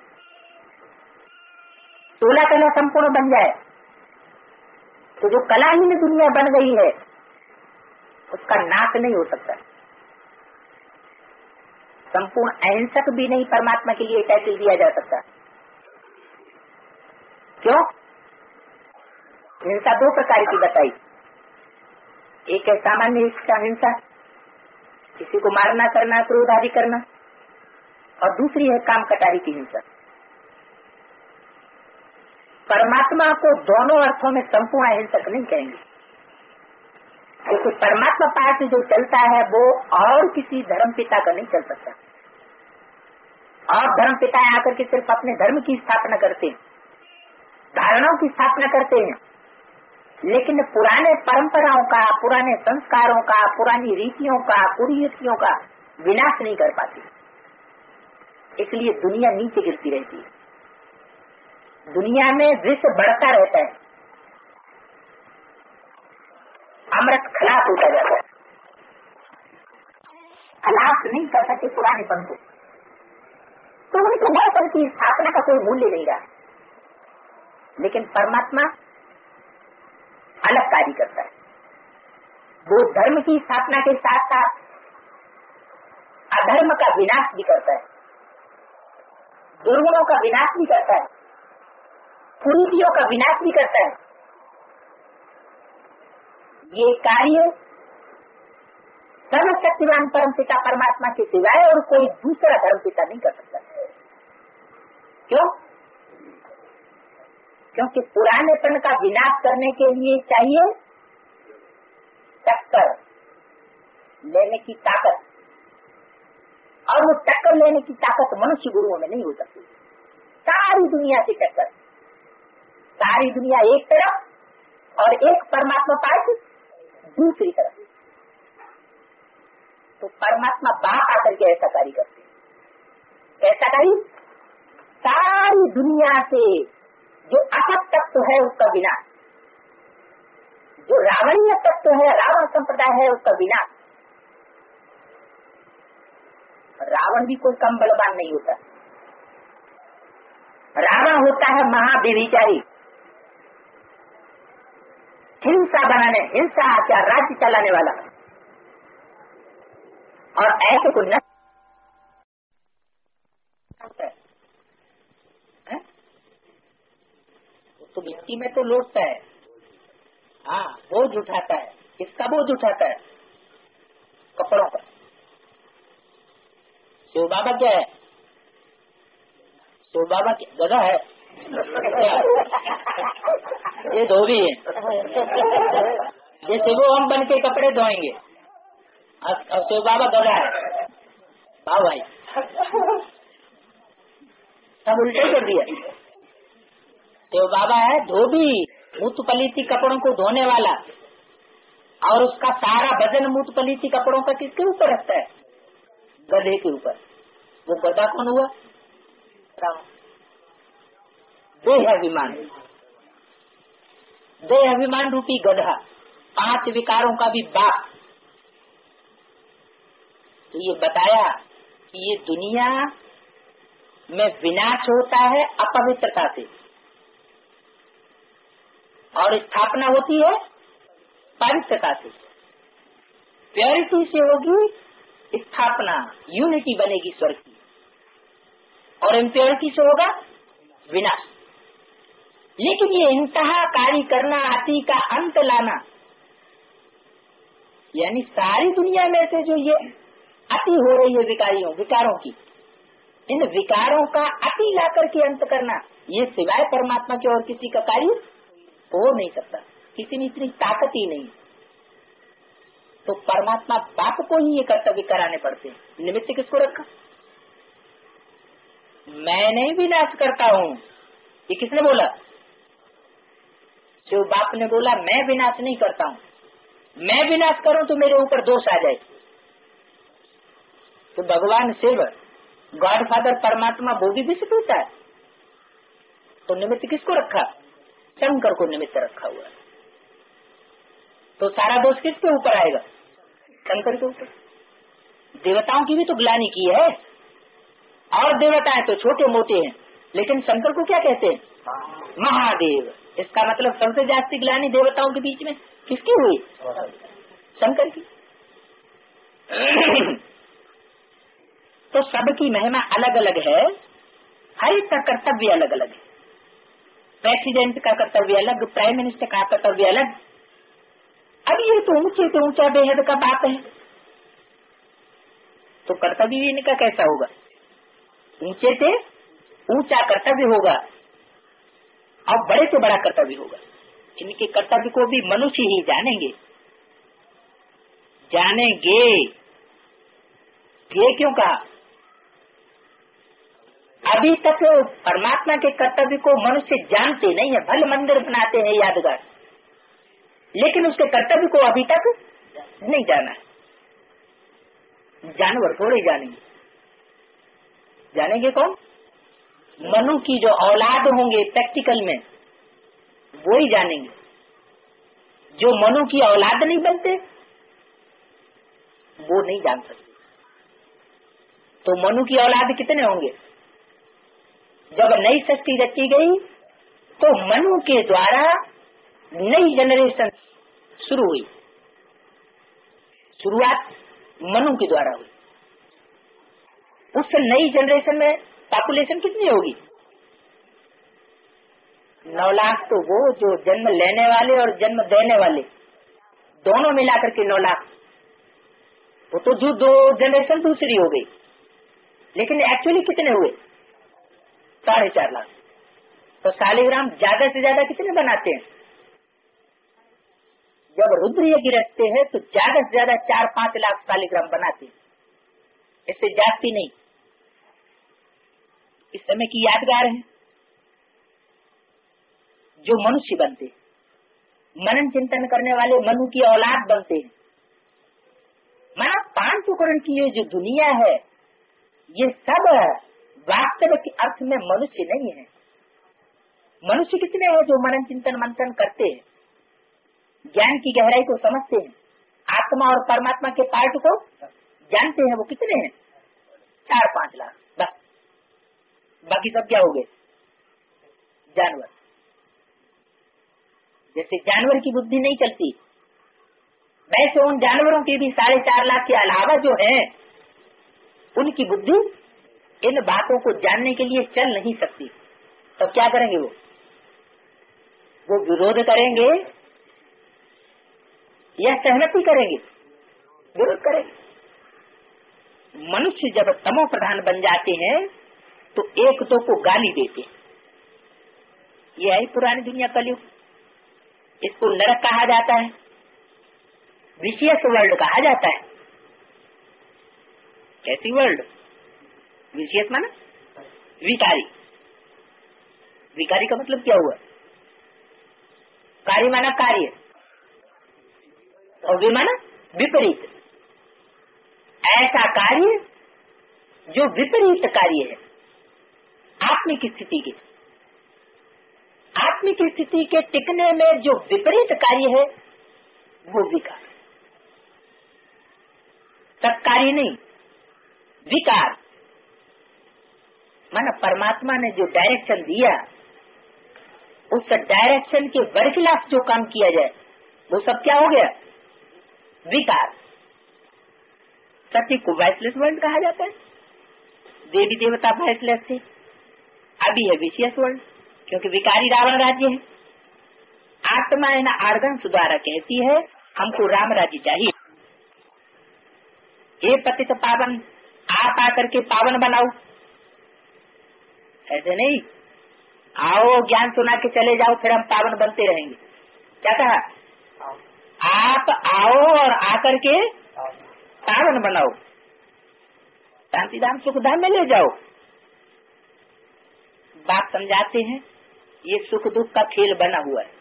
सोलह कला संपूर्ण बन जाए तो जो कलाहीन दुनिया बन गई है उसका नाश नहीं हो सकता। संपूर्ण अहिंसक भी नहीं परमात्मा के लिए टाइटल दिया जा सकता। क्यों? हिंसा दो प्रकार की बताई। एक है सामान्य हिंसा, किसी को मारना करना, क्रोध आदि करना, और दूसरी है काम कटारी की हिंसा। परमात्मा को दोनों अर्थों में संपूर्ण अहिंसक नहीं कहेंगे, क्योंकि परमात्मा पास जो चलता है वो और किसी धर्म पिता का नहीं चल सकता। और धर्म पिता आकर के सिर्फ अपने धर्म की स्थापना करते हैं, धारणाओं की स्थापना करते हैं, लेकिन पुराने परंपराओं का, पुराने संस्कारों का, पुरानी रीतियों का, कुरीतियों का विनाश नहीं कर पाती। इसलिए दुनिया नीचे गिरती रहती है, दुनिया में विष बढ़ता रहता है, अमृत खलास होता जाता है। खलास नहीं कर सके पुराने पन को, तो उनके नए पन की स्थापना का कोई मूल्य नहीं रहा। लेकिन परमात्मा अलग कार्य करता है। वो धर्म की स्थापना के साथ साथ अधर्म का विनाश भी करता है, दुर्गुणों का विनाश भी करता है, कुरीतियों का विनाश भी करता है। ये कार्य सर्वशक्तिमान परम पिता परमात्मा के सिवाय और कोई दूसरा धर्म पिता नहीं कर सकता। क्यों? क्योंकि पुरानेपन का विनाश करने के लिए चाहिए टक्कर लेने की ताकत, और वो टक्कर लेने की ताकत मनुष्य गुरुओं में नहीं हो सकती। सारी दुनिया से टक्कर, सारी दुनिया एक तरफ और एक परमात्मा पास दूसरी तरफ। तो परमात्मा बाप आकर के ऐसा कार्य करते। कैसा कार्य? सारी दुनिया से जो असत तत्व है उसका विनाश, जो रावणीय तत्व है, रावण संप्रदाय है, उसका विनाश। रावण भी कोई कम बलवान नहीं होता। रावण होता है महाविचारी, हिंसा बनाने, हिंसा क्या राज्य चलाने वाला, और ऐसे को न तो मिट्टी में तो लौटता है, हाँ बोझ उठाता है। किसका बोझ उठाता है? कपड़ों का। शिव बाबा क्या है? शिव बाबा गधा है क्या? ये धोबी है। जैसे वो हम बन के कपड़े धोएंगे, अब शिव बाबा गधा है। वाह भाई, सब उल्टे कर दिया। शिव बाबा है धोबी, मूत पलीती कपड़ों को धोने वाला, और उसका सारा वजन मूत पलीती कपड़ों का किसके ऊपर रखता है? गधे के ऊपर। वो गधा कौन हुआ? देह अभिमान, देह अभिमान रूपी गधा, पांच विकारों का भी बाप। तो ये बताया कि ये दुनिया में विनाश होता है अपवित्रता से और स्थापना होती है पवित्रता से। प्योरिटी से होगी स्थापना, यूनिटी बनेगी स्वर्ग की, और इम्प्योरिटी से होगा विनाश। लेकिन ये इंतहाकारी करना, अति का अंत लाना, यानी सारी दुनिया में से जो ये अति हो रही है विकारियों विकारों की, इन विकारों का अति ला करके अंत करना, ये सिवाय परमात्मा के और किसी का कार्य हो नहीं सकता। किसी में इतनी ताकत ही नहीं। तो परमात्मा बाप को ही ये कर्तव्य कराने पड़ते हैं। निमित्त किसको रखा? मैं नहीं विनाश करता हूँ, ये किसने बोला? शिव बाप ने बोला मैं विनाश नहीं करता हूँ। मैं विनाश करूँ तो मेरे ऊपर दोष आ जाए। तो भगवान शिव, गॉड फादर परमात्मा, वो भी विष पीता है। तो निमित्त किसको रखा? शंकर को निमित्त रखा हुआ है। तो सारा दोष किसके ऊपर आएगा? शंकर के ऊपर। देवताओं की भी तो ग्लानि की है, और देवताएं तो छोटे मोटे हैं, लेकिन शंकर को क्या कहते हैं? महादेव। इसका मतलब सबसे जास्ती ग्लानि देवताओं के बीच में किसकी हुई? शंकर की। तो सबकी महिमा अलग अलग है, हर एक का कर्तव्य अलग अलग है। प्रेसिडेंट का कर्तव्य अलग, प्राइम मिनिस्टर का कर्तव्य अलग। अब ये तो ऊंचे से ऊंचा बेहद का बात है, तो कर्तव्य भी इनका कैसा होगा? ऊंचे से ऊंचा कर्तव्य होगा और बड़े से बड़ा कर्तव्य होगा। इनके कर्तव्य को भी मनुष्य ही जानेंगे जानेंगे ये क्यों कहा? अभी तक परमात्मा के कर्तव्य को मनुष्य जानते नहीं है। भले मंदिर बनाते हैं यादगार, लेकिन उसके कर्तव्य को अभी तक नहीं जाना है। जानवर थोड़े जानेंगे। जानेंगे कौन? मनु की जो औलाद होंगे प्रैक्टिकल में, वो ही जानेंगे। जो मनु की औलाद नहीं बनते वो नहीं जान सकते। तो मनु की औलाद कितने होंगे? जब नई सृष्टि रची गई तो मनु के द्वारा नई जनरेशन शुरू हुई। शुरुआत मनु के द्वारा हुई। उस नई जनरेशन में पॉपुलेशन कितनी होगी? नौ लाख। तो वो जो जन्म लेने वाले और जन्म देने वाले दोनों मिलाकर के नौ लाख, वो तो जो दो जनरेशन दूसरी हो गई। लेकिन एक्चुअली कितने हुए? साढ़े चार लाख। तो शालिग्राम ज्यादा से ज्यादा कितने बनाते हैं? जब रुद्र यज्ञ रखते हैं तो ज्यादा से ज्यादा चार पांच लाख शालिग्राम बनाते हैं, इससे जास्ती नहीं। इस समय की यादगार है जो मनुष्य बनते, मनन चिंतन करने वाले मनु की औलाद बनते हैं। माना पांच उपकरण की ये जो दुनिया है, ये सब वास्तविक अर्थ में मनुष्य नहीं है। मनुष्य कितने हैं जो मनन चिंतन मंथन करते हैं, ज्ञान की गहराई को समझते हैं, आत्मा और परमात्मा के पार्ट को जानते हैं? वो कितने हैं? चार पांच लाख बस। बाकी सब क्या हो गए? जानवर। जैसे जानवर की बुद्धि नहीं चलती, वैसे उन जानवरों के भी साढ़े चार लाख के अलावा जो है, उनकी बुद्धि इन बातों को जानने के लिए चल नहीं सकती। तब क्या करेंगे? वो वो विरोध करेंगे या सहमति करेंगे? विरोध करेंगे। मनुष्य जब तमो प्रधान बन जाते हैं तो एक दो को गाली देते हैं। ये है पुरानी दुनिया कलयुग। इसको नरक कहा जाता है, विशियस वर्ल्ड कहा जाता है। कैसी वर्ल्ड? विशियस माना विकारी। विकारी का मतलब क्या हुआ? कार्य माना कार्य और विमाना विपरीत। ऐसा कार्य जो विपरीत कार्य है आत्मिक स्थिति के, आत्मिक स्थिति के टिकने में जो विपरीत कार्य है वो विकार, सत्कार्य नहीं, विकार। माना परमात्मा ने जो डायरेक्शन दिया उस डायरेक्शन के बरखिलाफ जो काम किया जाए वो सब क्या हो गया? विकार। सत्य को वाइसलेस वर्ल्ड कहा जाता है, देवी देवता वाइसलेस थे, अभी है विशेष वर्ल्ड, क्योंकि विकारी रावण राज्य है। आत्मा है ना आर्गन द्वारा कहती है हमको राम राज्य चाहिए। ये पतित पावन आप आकर के पावन बनाओ, ऐसे नहीं आओ ज्ञान सुना के चले जाओ फिर हम पावन बनते रहेंगे। क्या कहा? आप आओ और आकर के पावन बनाओ, शांतिधाम सुखधाम में ले जाओ। बात समझाते हैं ये सुख दुख का खेल बना हुआ है,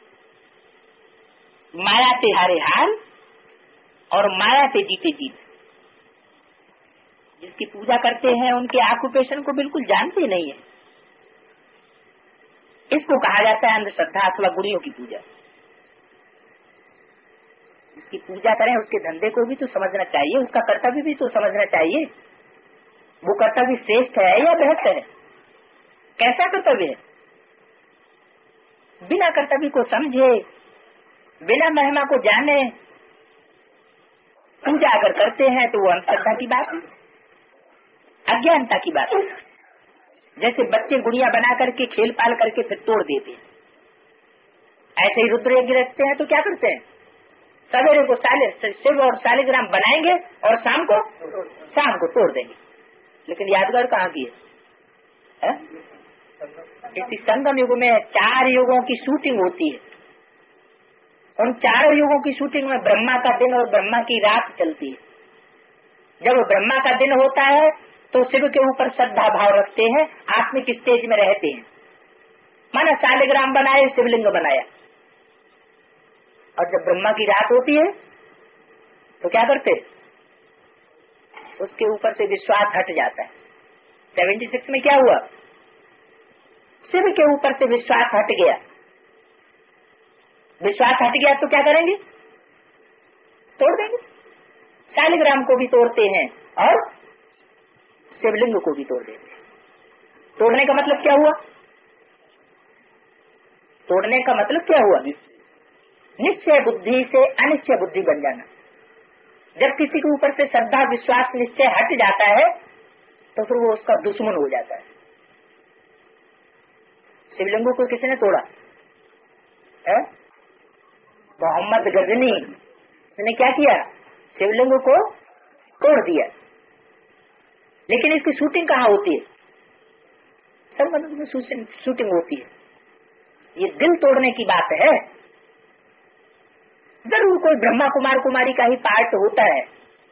माया से हारे हार और माया से जीते जीत। जिसकी पूजा करते हैं उनके ऑक्यूपेशन को बिल्कुल जानते नहीं है। इसको कहा जाता है अंधश्रद्धा अथवा गुड़ियों की पूजा। जिसकी पूजा करें उसके धंधे को भी तो समझना चाहिए, उसका कर्तव्य भी तो समझना चाहिए। वो कर्तव्य श्रेष्ठ है या बेहतर है, कैसा कर्तव्य है? बिना कर्तव्य को समझे, बिना महिमा को जाने पूजा अगर करते हैं तो वो अंधश्रद्धा की बात है, अज्ञानता की बात है। जैसे बच्चे गुड़िया बना करके खेल पाल करके फिर तोड़ देते हैं, ऐसे ही रुद्र यज्ञ रखते हैं तो क्या करते हैं? सवेरे को साले शिव और शालिग्राम बनाएंगे और शाम को शाम को तोड़ देंगे। लेकिन यादगार कहाँ की है? इस संगम युग में चार युगों की शूटिंग होती है। उन चारों युगों की शूटिंग में ब्रह्मा का दिन और ब्रह्मा की रात चलती है। जब ब्रह्मा का दिन होता है तो शिव के ऊपर श्रद्धा भाव रखते हैं, आत्मिक स्टेज में रहते हैं। माना शालिग्राम बनाए, शिवलिंग बनाया। और जब ब्रह्मा की रात होती है तो क्या करते? उसके ऊपर से विश्वास हट जाता है। सेवेंटी सिक्स में क्या हुआ? शिव के ऊपर से विश्वास हट गया। विश्वास हट गया तो क्या करेंगे? तोड़ देंगे। शालिग्राम को भी तोड़ते हैं और शिवलिंग को भी तोड़ देते हैं। तोड़ने का मतलब क्या हुआ? तोड़ने का मतलब क्या हुआ? निश्चय बुद्धि से अनिश्चय बुद्धि बन जाना। जब किसी के ऊपर से श्रद्धा विश्वास निश्चय हट जाता है तो फिर वो उसका दुश्मन हो जाता है। शिवलिंगों को किसने तोड़ा है? मोहम्मद गजनी ने क्या किया? शिवलिंग को तोड़ दिया। लेकिन इसकी शूटिंग कहाँ होती है? सब मतलब में शूटिंग होती है। ये दिल तोड़ने की बात है। जरूर कोई ब्रह्मा कुमार कुमारी का ही पार्ट होता है।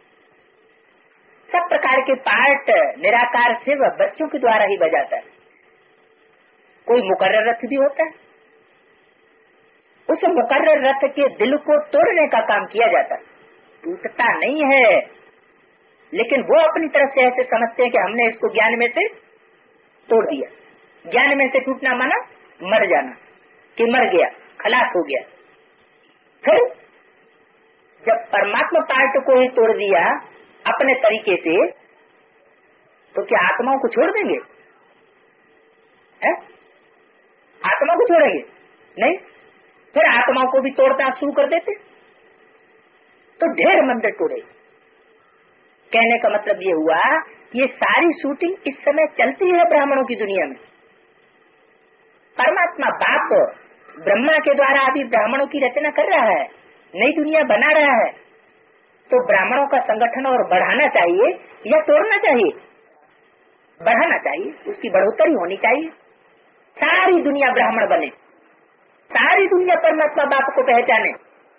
सब प्रकार के पार्ट निराकार शिव बच्चों के द्वारा ही बजाता है। कोई मुकर्रर रथ भी होता है, उस मुकर्रर रथ के दिल को तोड़ने का काम किया जाता है। टूटता नहीं है, लेकिन वो अपनी तरफ से ऐसे समझते हैं कि हमने इसको ज्ञान में से तोड़ दिया। ज्ञान में से टूटना माना मर जाना, कि मर गया, खलास हो गया। फिर जब परमात्मा पार्ट को ही तोड़ दिया अपने तरीके से, तो क्या आत्माओं को छोड़ देंगे? है? आत्मा को छोड़ेंगे? नहीं। फिर आत्माओं को भी तोड़ना शुरू कर देते तो ढेर मंदिर तोड़े। कहने का मतलब ये हुआ, ये सारी शूटिंग इस समय चलती है ब्राह्मणों की दुनिया में। परमात्मा बाप ब्रह्मा के द्वारा अभी ब्राह्मणों की रचना कर रहा है, नई दुनिया बना रहा है। तो ब्राह्मणों का संगठन और बढ़ाना चाहिए या तोड़ना चाहिए? बढ़ाना चाहिए, उसकी बढ़ोतरी होनी चाहिए। सारी दुनिया ब्राह्मण बने, सारी दुनिया परमात्मा बाप को पहचाने।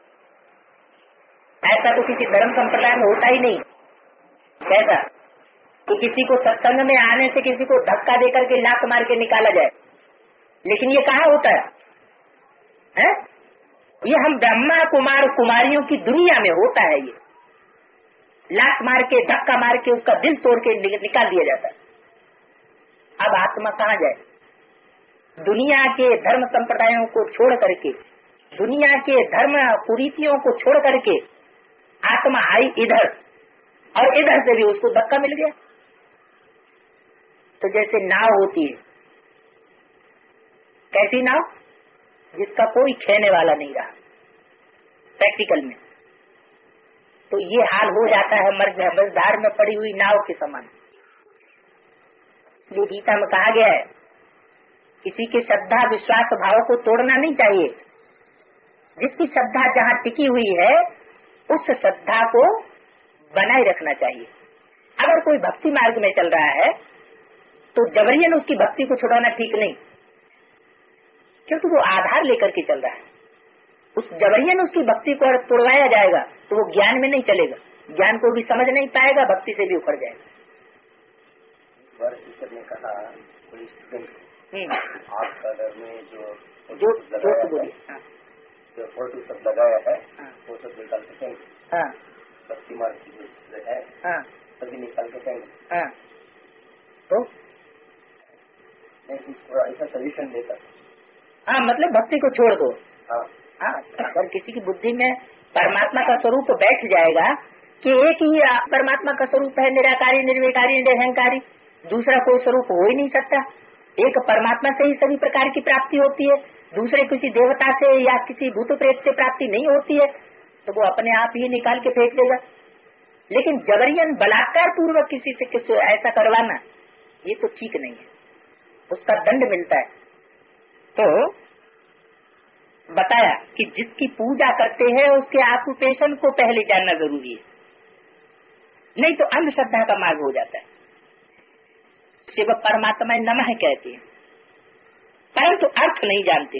ऐसा तो किसी धर्म संप्रदाय में होता ही नहीं। कैसा कि किसी को सत्संग में आने से किसी को धक्का देकर के लात मार के निकाला जाए, लेकिन ये कहाँ होता है, है? ये हम ब्रह्मा कुमार कुमारियों की दुनिया में होता है। ये लात मार के धक्का मार के उसका दिल तोड़ के निकाल दिया जाता है। अब आत्मा कहाँ जाए? दुनिया के धर्म संप्रदायों को छोड़ करके, दुनिया के धर्म कुरीतियों को छोड़ करके आत्मा आई इधर, और इधर से भी उसको धक्का मिल गया। तो जैसे नाव होती है, कैसी नाव? जिसका कोई खेने वाला नहीं रहा प्रैक्टिकल में, तो ये हाल हो जाता है मझधार में पड़ी हुई नाव के समान। जो गीता में कहा गया है, किसी के श्रद्धा विश्वास भाव को तोड़ना नहीं चाहिए। जिसकी श्रद्धा जहाँ टिकी हुई है उस श्रद्धा को बनाए रखना चाहिए। अगर कोई भक्ति मार्ग में चल रहा है तो जबरियन उसकी भक्ति को छुड़ाना ठीक नहीं, क्योंकि वो आधार लेकर के चल रहा है। उस जबरियन उसकी भक्ति को तोड़वाया जाएगा तो वो ज्ञान में नहीं चलेगा, ज्ञान को भी समझ नहीं पाएगा, भक्ति से भी उखड़ जाएगा। ने कहा कोई स्टूडेंट आपका घर में जो जो जो बोलिए जो फोटो सब लगाया है वो सब निकाल के देंगे। हाँ, भक्ति मार्ग की जो है हाँ, सभी निकाल के देंगे। हाँ, तो ऐसा सोल्यूशन देता। हाँ, मतलब भक्ति को छोड़ दो। हाँ, हाँ, अगर किसी की बुद्धि में परमात्मा का स्वरूप बैठ जाएगा कि एक ही परमात्मा का स्वरूप है, निराकारी निर्विकारी निरहंकारी, दूसरा कोई स्वरूप हो ही नहीं सकता, एक परमात्मा से ही सभी प्रकार की प्राप्ति होती है, दूसरे किसी देवता से या किसी भूत प्रेत से प्राप्ति नहीं होती है, तो वो अपने आप ही निकाल के फेंक देगा। लेकिन जबरियन बलात्कार पूर्वक किसी से किसी ऐसा करवाना ये तो ठीक नहीं है, उसका दंड मिलता है। तो बताया कि जिसकी पूजा करते हैं उसके ऑक्यूपेशन को पहले जानना जरूरी है, नहीं तो अंधश्रद्धा का मार्ग हो जाता है। शिव परमात्मा नमः कहते हैं, परंतु अर्थ नहीं जानते।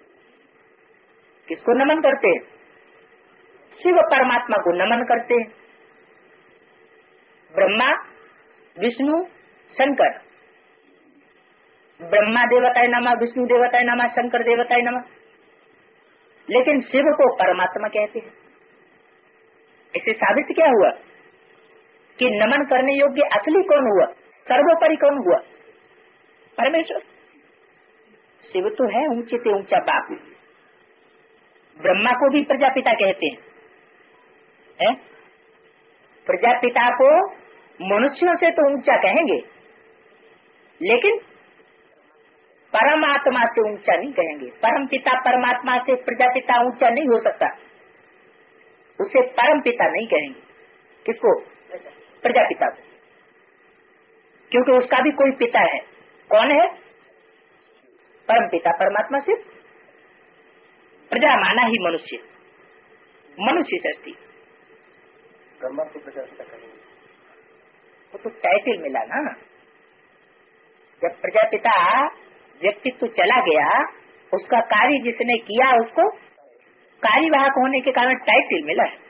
किसको नमन करते हैं? शिव परमात्मा को नमन करते हैं। ब्रह्मा विष्णु शंकर, ब्रह्मा देवताय नमः, विष्णु देवताय नमः, शंकर देवताय नमः, लेकिन शिव को परमात्मा कहते हैं। इसे साबित क्या हुआ कि नमन करने योग्य असली कौन हुआ, सर्वोपरि कौन हुआ? परमेश्वर। शिव तो है ऊंचे से ऊंचा बाप। ब्रह्मा को भी प्रजापिता कहते हैं, है? प्रजापिता को मनुष्यों से तो ऊंचा कहेंगे, लेकिन परमात्मा से ऊंचा नहीं कहेंगे। परम पिता परमात्मा से प्रजापिता ऊंचा नहीं हो सकता, उसे परम पिता नहीं कहेंगे। किसको? प्रजापिता को, क्योंकि उसका भी कोई पिता है। कौन है? परम पिता परमात्मा से प्रजा माना ही मनुष्य, मनुष्य सृष्टि। ब्रह्मा को प्रजापिता कहेंगे, वो तो टाइटल मिला ना। जब प्रजापिता व्यक्तित्व चला गया, उसका कार्य जिसने किया उसको कार्यवाहक होने के कारण टाइटल मिला है।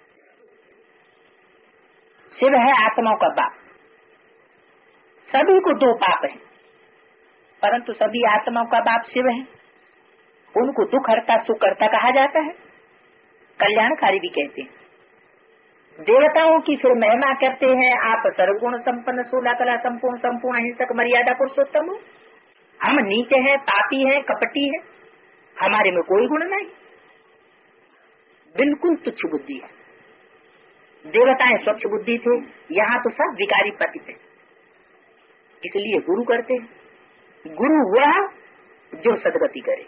शिव है आत्माओं का बाप। सभी को दो बाप है, परंतु सभी आत्माओं का बाप शिव है। उनको दुख हरता सुख हरता कहा जाता है, कल्याणकारी भी कहते हैं। देवताओं की फिर महिमा करते हैं, आप सर्वगुण संपन्न सोलह कला संपूर्ण संपूर्ण अहिंसक मर्यादा पुरुषोत्तम हो। हम नीचे हैं, पापी हैं, कपटी हैं, हमारे में कोई गुण नहीं, बिल्कुल तुच्छ बुद्धि है। देवताएं स्वच्छ बुद्धि थे, यहाँ तो सब विकारी पतित है, इसलिए गुरु करते हैं। गुरु हुआ जो सदगति करे।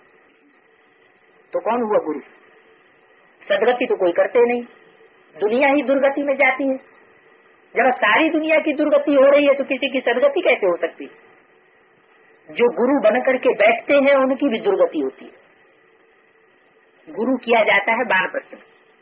तो कौन हुआ गुरु? सदगति तो कोई करते नहीं, दुनिया ही दुर्गति में जाती है। जब सारी दुनिया की दुर्गति हो रही है तो किसी की सदगति कैसे हो सकती? जो गुरु बन करके बैठते हैं उनकी भी दुर्गति होती है। गुरु किया जाता है वानप्रस्थ।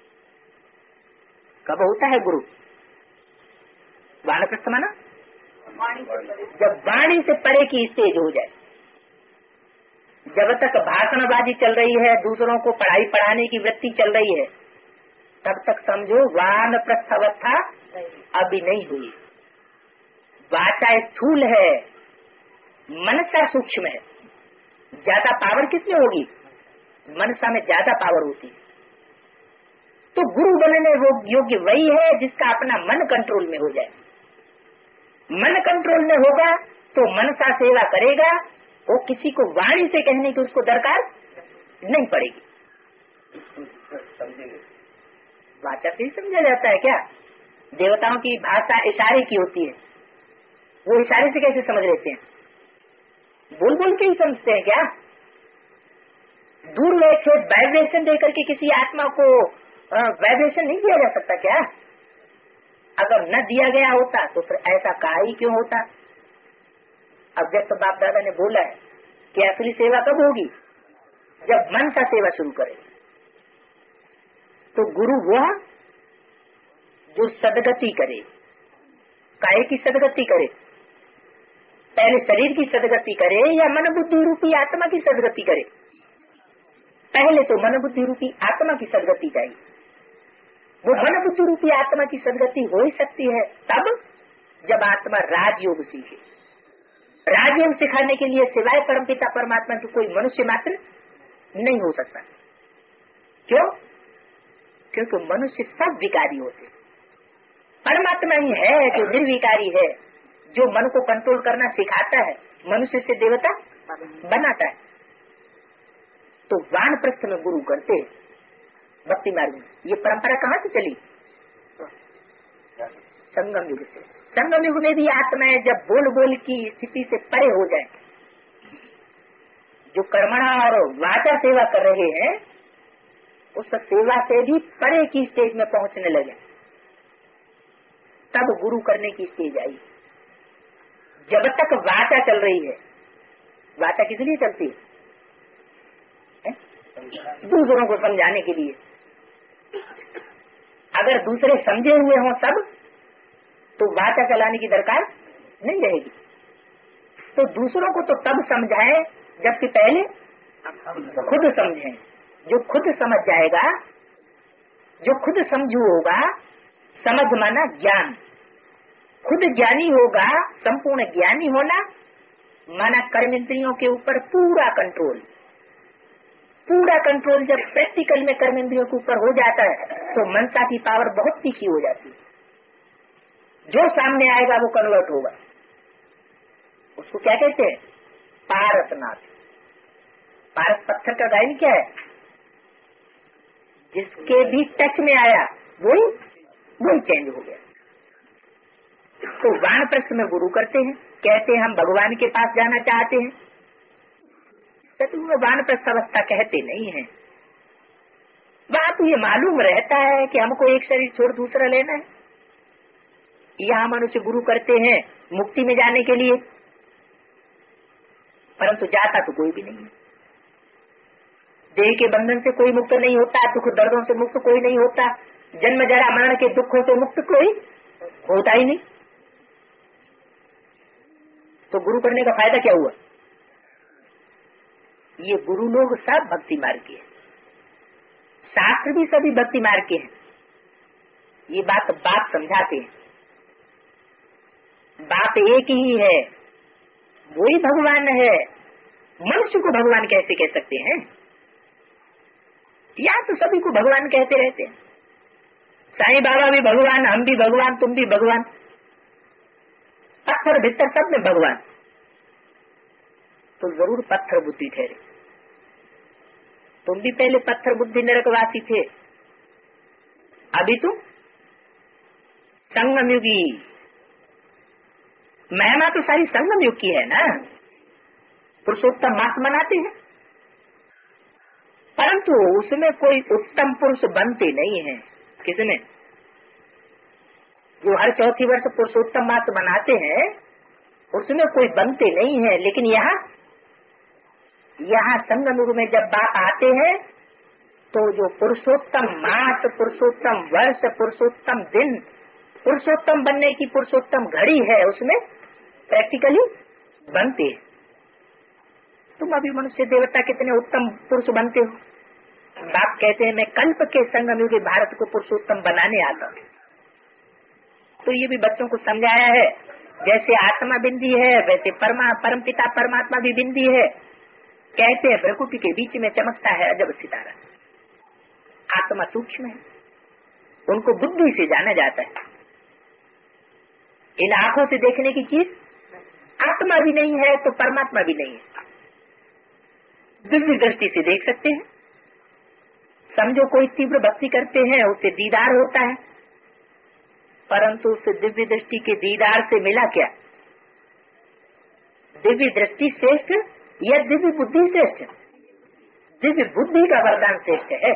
कब होता है गुरु? वानप्रस्थ माना जब वाणी से परे की स्टेज हो जाए। जब तक भाषणबाजी चल रही है, दूसरों को पढ़ाई पढ़ाने की वृत्ति चल रही है, तब तक समझो वानप्रस्थ अवस्था अभी नहीं हुई। वाचा स्थूल है, मनसा सूक्ष्म है। ज्यादा पावर किसमें होगी? मनसा में ज्यादा पावर होती है। तो गुरु बनने वो योग्य वही है जिसका अपना मन कंट्रोल में हो जाए। मन कंट्रोल में होगा तो मनसा सेवा करेगा, वो किसी को वाणी से कहने की उसको दरकार नहीं पड़ेगी। वाचा से ही समझा जाता है क्या? देवताओं की भाषा इशारे की होती है, वो इशारे से कैसे समझ लेते हैं? बोल बोल के ही समझते हैं क्या? दूर बैठे वाइब्रेशन देकर के किसी आत्मा को वाइब्रेशन नहीं दिया जा सकता क्या? अगर न दिया गया होता तो फिर ऐसा कहा ही क्यों होता? अब जब तो बाप दादा ने बोला है कि असली सेवा कब होगी? जब मन का सेवा शुरू करे। तो गुरु वह जो सदगति करे, काहे की सदगति करे? पहले शरीर की सदगति करे या मन बुद्धि रूपी आत्मा की सदगति करे? पहले तो मन बुद्धि रूपी आत्मा की सदगति चाहिए। वो मन बुद्धि रूपी आत्मा की सदगति हो ही सकती है तब जब आत्मा राजयोग सीखे। राजयोग सिखाने के लिए सिवाय परमपिता परमात्मा की कोई मनुष्य मात्र नहीं हो सकता। क्यों? क्योंकि मनुष्य सब विकारी होते, परमात्मा ही है जो निर्विकारी है, जो मन को कंट्रोल करना सिखाता है, मनुष्य से देवता बनाता है। तो वानप्रस्थ में गुरु करते भक्ति मार्ग में। ये परंपरा कहाँ से चली? संगम युग से। संगम युग में भी आत्माएं जब बोल बोल की स्थिति से परे हो जाए, जो कर्मणा और वाचा सेवा कर रहे हैं उस सेवा से भी परे की स्टेज में पहुंचने लगे, तब गुरु करने की स्टेज आई। जब तक वाचा चल रही है, वाचा किस लिए चलती है? दूसरों को समझाने के लिए। अगर दूसरे समझे हुए हों सब तो वाचा चलाने की दरकार नहीं रहेगी। तो दूसरों को तो तब समझाएं जबकि पहले खुद समझें। जो खुद समझ जाएगा, जो खुद समझू होगा, समझ माना ज्ञान, खुद ज्ञानी होगा, संपूर्ण ज्ञानी होना माना कर्मेंद्रियों के ऊपर पूरा कंट्रोल। पूरा कंट्रोल जब प्रैक्टिकल में कर्मेंद्रियों के ऊपर हो जाता है तो मनसा की पावर बहुत तीखी हो जाती है। जो सामने आएगा वो कन्वर्ट होगा। उसको क्या कहते हैं? पारसनाथ। पारस पत्थर का गायन क्या है? जिसके भी टच में आया वही वही चेंज हो गया। तो वानप्रस्थ में गुरु करते हैं, कहते हैं हम भगवान के पास जाना चाहते हैं। सतयुग में वानप्रस्थ अवस्था कहते नहीं है। वहाँ तो ये मालूम रहता है कि हमको एक शरीर छोड़ दूसरा लेना है। यहाँ मनुष्य गुरु करते हैं मुक्ति में जाने के लिए, परंतु जाता तो कोई भी नहीं है। देह के बंधन से कोई मुक्त नहीं होता, दुख दर्दों से मुक्त कोई नहीं होता, जन्म जरा मरण के दुखों से मुक्त कोई होता ही नहीं। तो गुरु करने का फायदा क्या हुआ? ये गुरु लोग सब भक्ति मार्ग के हैं, शास्त्र भी सभी भक्ति मार्ग के हैं। ये बात बाप समझाते हैं। बाप एक ही है, वही भगवान है। मनुष्य को भगवान कैसे कह सकते हैं? या तो सभी को भगवान कहते रहते हैं। साईं बाबा भी भगवान, हम भी भगवान, तुम भी भगवान, पत्थर भीतर सब में भगवान। तो जरूर पत्थर बुद्धि ठहरे। तुम भी पहले पत्थर बुद्धि नरकवासी थे, अभी तुम संगम युगी। महिमा तो सारी संगम युग की है ना। पुरुषोत्तम मास मनाते हैं, परंतु उसमें कोई उत्तम पुरुष बनते नहीं है। किसमें? जो हर चौथी वर्ष पुरुषोत्तम मास मनाते हैं उसमें कोई बनते नहीं है। लेकिन यहाँ यहाँ संगम युग में जब बाप आते हैं तो जो पुरुषोत्तम मास, पुरुषोत्तम वर्ष, पुरुषोत्तम दिन, पुरुषोत्तम बनने की पुरुषोत्तम घड़ी है, उसमें प्रैक्टिकली बनते हैं। तुम अभी मनुष्य देवता कितने उत्तम पुरुष बनते हो। बाप कहते हैं मैं कल्प के संगम युग भारत को पुरुषोत्तम बनाने आता हूँ। तो ये भी बच्चों को समझाया है, जैसे आत्मा बिंदी है वैसे परमा परमपिता परमात्मा भी बिंदी है। कहते हैं प्रकृति के बीच में चमकता है अजब सितारा। आत्मा सूक्ष्म है, उनको बुद्धि से जाना जाता है। इन आंखों से देखने की चीज आत्मा भी नहीं है तो परमात्मा भी नहीं है। दिव्य दृष्टि से देख सकते हैं। समझो कोई तीव्र भक्ति करते हैं, उसे दीदार होता है, परंतु उस दिव्य दृष्टि के दीदार से मिला क्या? दिव्य दृष्टि श्रेष्ठ या दिव्य बुद्धि श्रेष्ठ? दिव्य बुद्धि का वरदान श्रेष्ठ है।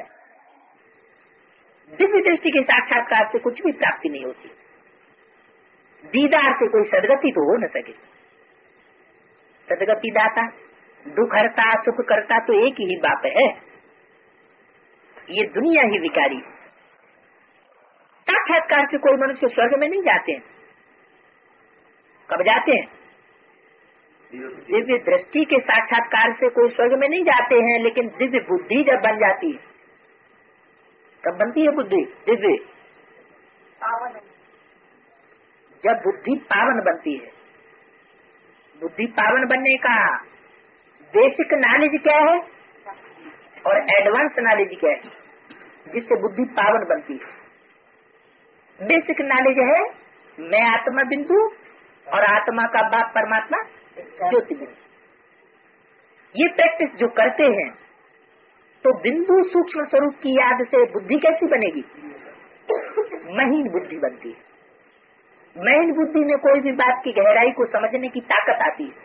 दिव्य दृष्टि के साक्षात्कार से कुछ भी प्राप्ति नहीं होती। दीदार से कोई सदगति तो हो न सके। सदगति दाता, दुख हरता, सुख करता तो एक ही बाप है। ये दुनिया ही विकारी। साक्षात्कार से कोई मनुष्य स्वर्ग में नहीं जाते हैं। कब जाते हैं? दिव्य दृष्टि के साक्षात्कार से कोई स्वर्ग में नहीं जाते हैं, लेकिन दिव्य बुद्धि जब बन जाती है, कब बनती है बुद्धि? दिव्य जब बुद्धि पावन बनती है। बुद्धि पावन बनने का बेसिक नॉलेज क्या है और एडवांस नॉलेज क्या है, जिससे बुद्धि पावन बनती है? बेसिक नॉलेज है मैं आत्मा बिंदु और आत्मा का बाप परमात्मा ज्योति बिंदु। ये प्रैक्टिस जो करते हैं तो बिंदु सूक्ष्म स्वरूप की याद से बुद्धि कैसी बनेगी? महीन बुद्धि बनती है। महीन बुद्धि में कोई भी बात की गहराई को समझने की ताकत आती है।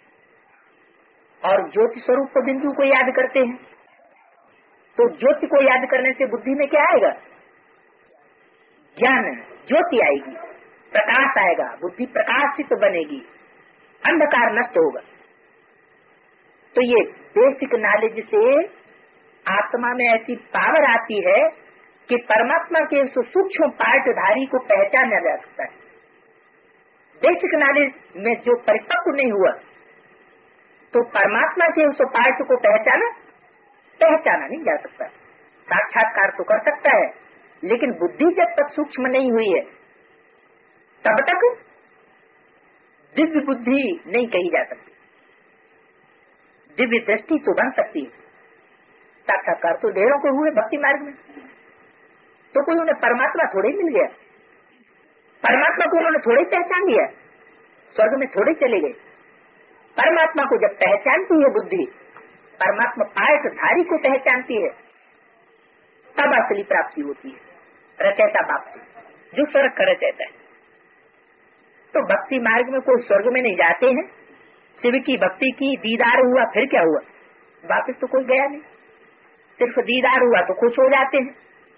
और ज्योति स्वरूप को बिंदु को याद करते हैं तो ज्योति को याद करने से बुद्धि में क्या आएगा? ज्ञान, ज्योति आएगी, प्रकाश आएगा, बुद्धि प्रकाशित बनेगी, अंधकार नष्ट होगा। तो ये बेसिक नॉलेज से आत्मा में ऐसी पावर आती है कि परमात्मा के उस सूक्ष्म पार्टधारी को पहचाना जा सकता है। बेसिक नॉलेज में जो परिपक्व नहीं हुआ तो परमात्मा के उस पार्ट को पहचाना पहचाना नहीं जा सकता। साक्षात्कार तो कर सकता है, लेकिन बुद्धि जब तक सूक्ष्म नहीं हुई है तब तक दिव्य बुद्धि नहीं कही जा सकती। दिव्य दृष्टि तो बन सकती है। साक्षात्कार तो ढेरों को हुए भक्ति मार्ग में, तो कोई उन्हें परमात्मा थोड़े ही मिल गया। परमात्मा को उन्होंने थोड़े पहचान लिया, स्वर्ग में थोड़े चले गए। परमात्मा को जब पहचानती है बुद्धि, परमात्मा पार्टधारी को पहचानती है, तब असली प्राप्ति होती है, रचयिता प्राप्ति, जो स्वर्ग का रचयिता है। तो भक्ति मार्ग में कोई स्वर्ग में नहीं जाते हैं। शिव की भक्ति की, दीदार हुआ, फिर क्या हुआ? वापिस तो कोई गया नहीं। सिर्फ दीदार हुआ तो खुश हो जाते हैं।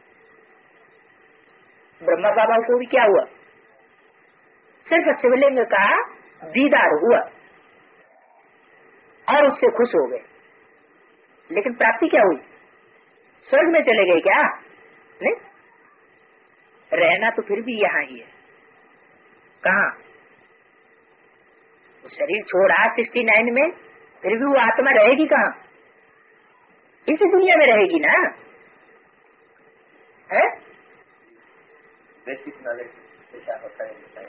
ब्रह्मा बाबा को भी क्या हुआ? सिर्फ शिवलिंग का दीदार हुआ और उससे खुश हो गए, लेकिन प्राप्ति क्या हुई? स्वर्ग में चले गए क्या? नहीं, रहना तो फिर भी यहाँ ही है। कहाँ? शरीर छोड़ा सिक्सटी नाइन में, फिर भी वो आत्मा रहेगी कहाँ? इसी दुनिया में रहेगी ना। है बेसिक नॉलेज क्या होता है?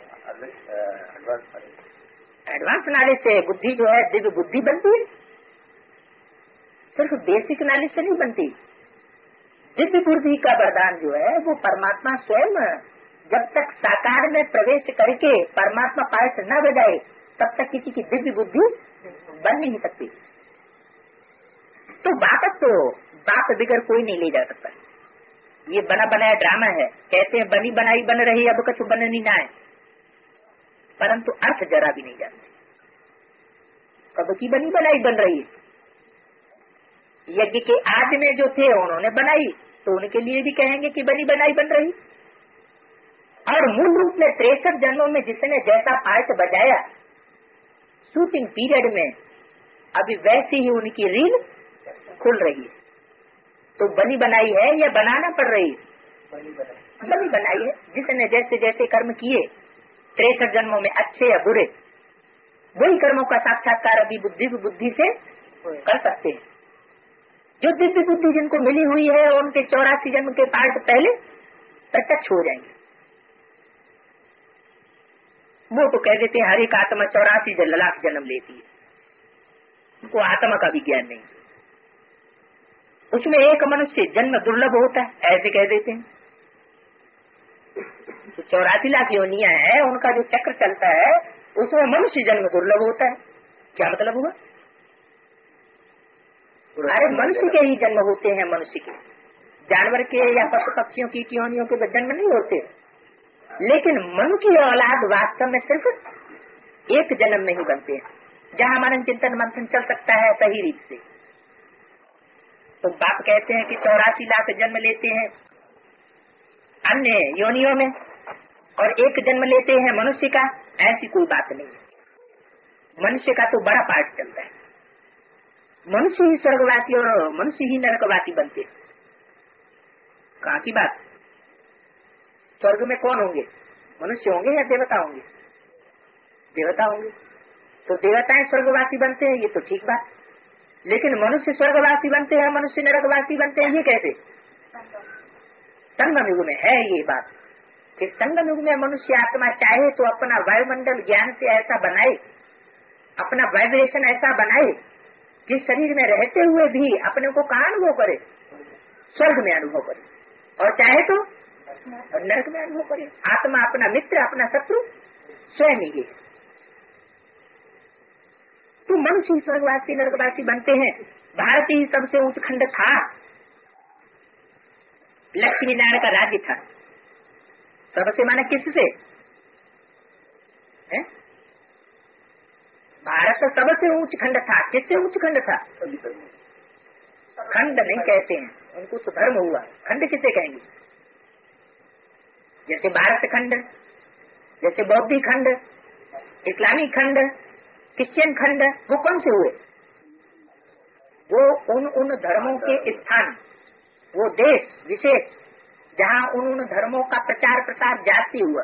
एडवांस नॉलेज से बुद्धि जो है दिव्य बुद्धि बनती है। सिर्फ बेसिक नॉलेज से नहीं बनती। दिव्य बुद्धि का वरदान जो है वो परमात्मा स्वयं जब तक साकार में प्रवेश करके परमात्मा पाठ न बजाए तब तक किसी की दिव्य बुद्धि बन नहीं सकती। तो वापस तो बात बिगड़ कोई नहीं ले जा सकता। ये बना बनाया ड्रामा है। कहते हैं बनी बनाई बन रही, अब कुछ बननी ना है, परंतु अर्थ जरा भी नहीं जानते। कब की बनी बनाई बन रही है? यज्ञ के आदि में जो थे उन्होंने बनाई, तो उनके लिए भी कहेंगे कि बनी बनाई बन रही। और मूल रूप में तिरसठ जन्मों में जिसने जैसा पार्ट बजाया शूटिंग पीरियड में, अभी वैसी ही उनकी रील खुल रही है। तो बनी बनाई है या बनाना पड़ रही है? बनी बनाई है। जिसने जैसे जैसे कर्म किए तिरसठ जन्मों में, अच्छे या बुरे, वही कर्मों का साक्षात्कार अभी बुद्धि बुद्धि से कर सकते हैं। जो दिव्य बुद्धि जिनको मिली हुई है उनके चौरासी जन्म के पार्ट पहले प्रत्यक्ष हो जाएंगे। वो तो कह देते हैं हर एक आत्मा चौरासी लाख जन्म लेती है। उनको आत्मा का भी ज्ञान नहीं। उसमें एक मनुष्य जन्म दुर्लभ होता है, ऐसे कह देते हैं। तो चौरासी लाख योनियां है, उनका जो चक्र चलता है उसमें मनुष्य जन्म दुर्लभ होता है। क्या मतलब हुआ? अरे मनुष्य के ही जन्म होते हैं, मनुष्य के, जानवर के या पशु पक्षियों की योनियों के जन्म नहीं होते। लेकिन मनु की औलाद वास्तव में सिर्फ एक जन्म में ही बनते हैं, जहाँ मनन चिंतन मंथन चल सकता है सही रीत से। तो बाप कहते हैं कि चौरासी लाख जन्म लेते हैं अन्य योनियों में और एक जन्म लेते हैं मनुष्य का, ऐसी कोई बात नहीं है। मनुष्य का तो बड़ा पार्ट चलता है। मनुष्य ही स्वर्गवासी और मनुष्य ही नरकवासी बनते हैं। कहाँ की बात? स्वर्ग में कौन होंगे? मनुष्य होंगे या देवता होंगे? देवता होंगे। तो देवताएं स्वर्गवासी बनते हैं, ये तो ठीक बात। लेकिन मनुष्य स्वर्गवासी बनते हैं, मनुष्य नरकवासी बनते हैं, ये कैसे? संगम युग में है ये बात कि संगम युग में मनुष्य आत्मा चाहे तो अपना वायुमंडल ज्ञान से ऐसा बनाए, अपना वाइब्रेशन ऐसा बनाए कि शरीर में रहते हुए भी अपने को कहाँ अनुभव करे? स्वर्ग में अनुभव करे, और चाहे तो नरक में अनुभव करे। आत्मा अपना मित्र, अपना शत्रु स्वयं ही है। तो मनुष्य स्वर्गवासी नरकवासी बनते हैं। भारत ही सबसे उच्च खंड था, लक्ष्मी नारायण का राज्य था। सबसे माना किससे है? भारत सबसे उच्च खंड था। किससे उच्च खंड था? खंड नहीं कहते हैं उनको, तो धर्म हुआ। खंड किसे कहेंगे? जैसे भारत खंड, जैसे बौद्ध खंड, इस्लामी खंड, क्रिश्चियन खंड, वो कौन से हुए? वो उन उन धर्मों के स्थान, वो देश विशेष जहाँ उन उन धर्मों का प्रचार प्रसार जाती हुआ,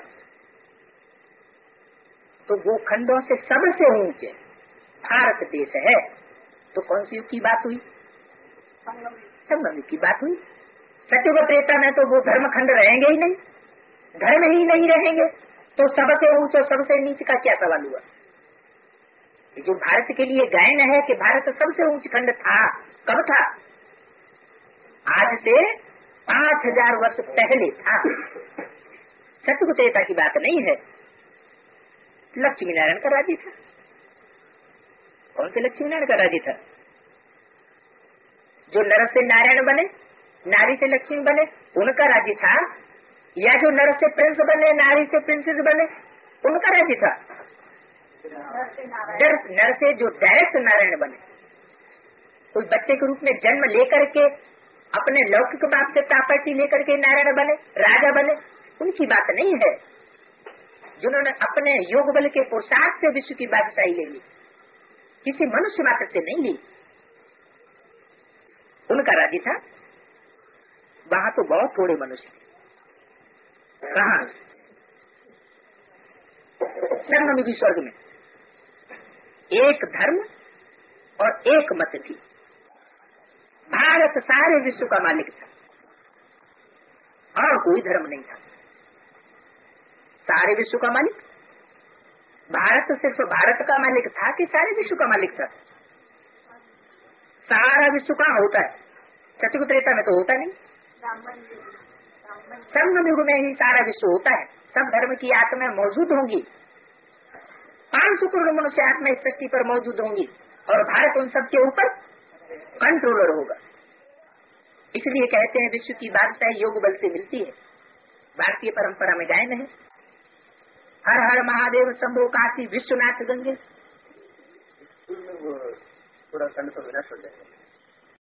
तो वो खंडों से सबसे ऊंचे भारत देश है। तो कौन सी युग की बात हुई? संगम युग की बात हुई। सत्युग त्रेता में तो वो धर्म खंड रहेंगे ही नहीं, धर्म ही नहीं रहेंगे, तो सबसे ऊंचे सबसे नीचे का क्या सवाल हुआ? जो भारत के लिए गायन है कि भारत सबसे ऊंच खंड था, कब था? आज से पांच हजार वर्ष पहले था। सत्युग त्रेता की बात नहीं है। लक्ष्मी नारायण का राज्य था। कौन से लक्ष्मी नारायण का राज्य था? जो नर से नारायण बने, नारी से लक्ष्मी बने, उनका राज्य था, या जो नर से प्रिंस बने, नारी से प्रिंसेस बने, उनका राज्य था? नर से जो डायरेक्ट नारायण बने, कोई बच्चे के रूप में जन्म लेकर के अपने लौकिक बाप से प्रॉपर्टी लेकर के नारायण बने, राजा बने, उनकी बात नहीं है। जिन्होंने अपने योग बल के पुरुषार्थ से विश्व की बादशाही ले ली, किसी मनुष्य मात्र से नहीं ली, उनका राज्य था। वहां तो बहुत थोड़े मनुष्य थे। कहाँ? संगम युग स्वर्ग में एक धर्म और एक मत थी। भारत सारे विश्व का मालिक था और कोई धर्म नहीं था। सारे विश्व का मालिक भारत सिर्फ भारत का मालिक था कि सारे विश्व का मालिक था? सारा विश्व कहाँ होता है? सत्युग त्रेता में तो होता नहीं। संगम युग में ही सारा विश्व होता है। सब धर्म की आत्मा मौजूद होंगी, पांच सौ करोड़ मनुष्य आत्मा इस सृष्टि पर मौजूद होंगी, और भारत उन सब के ऊपर कंट्रोलर होगा। इसलिए कहते हैं विश्व की बादशाही योग बल से मिलती है। भारतीय परंपरा में गायन है, हर हर महादेव शंभो काशी विश्वनाथ गंगे। थोड़ा खंड तो विनाश हो जाएगा।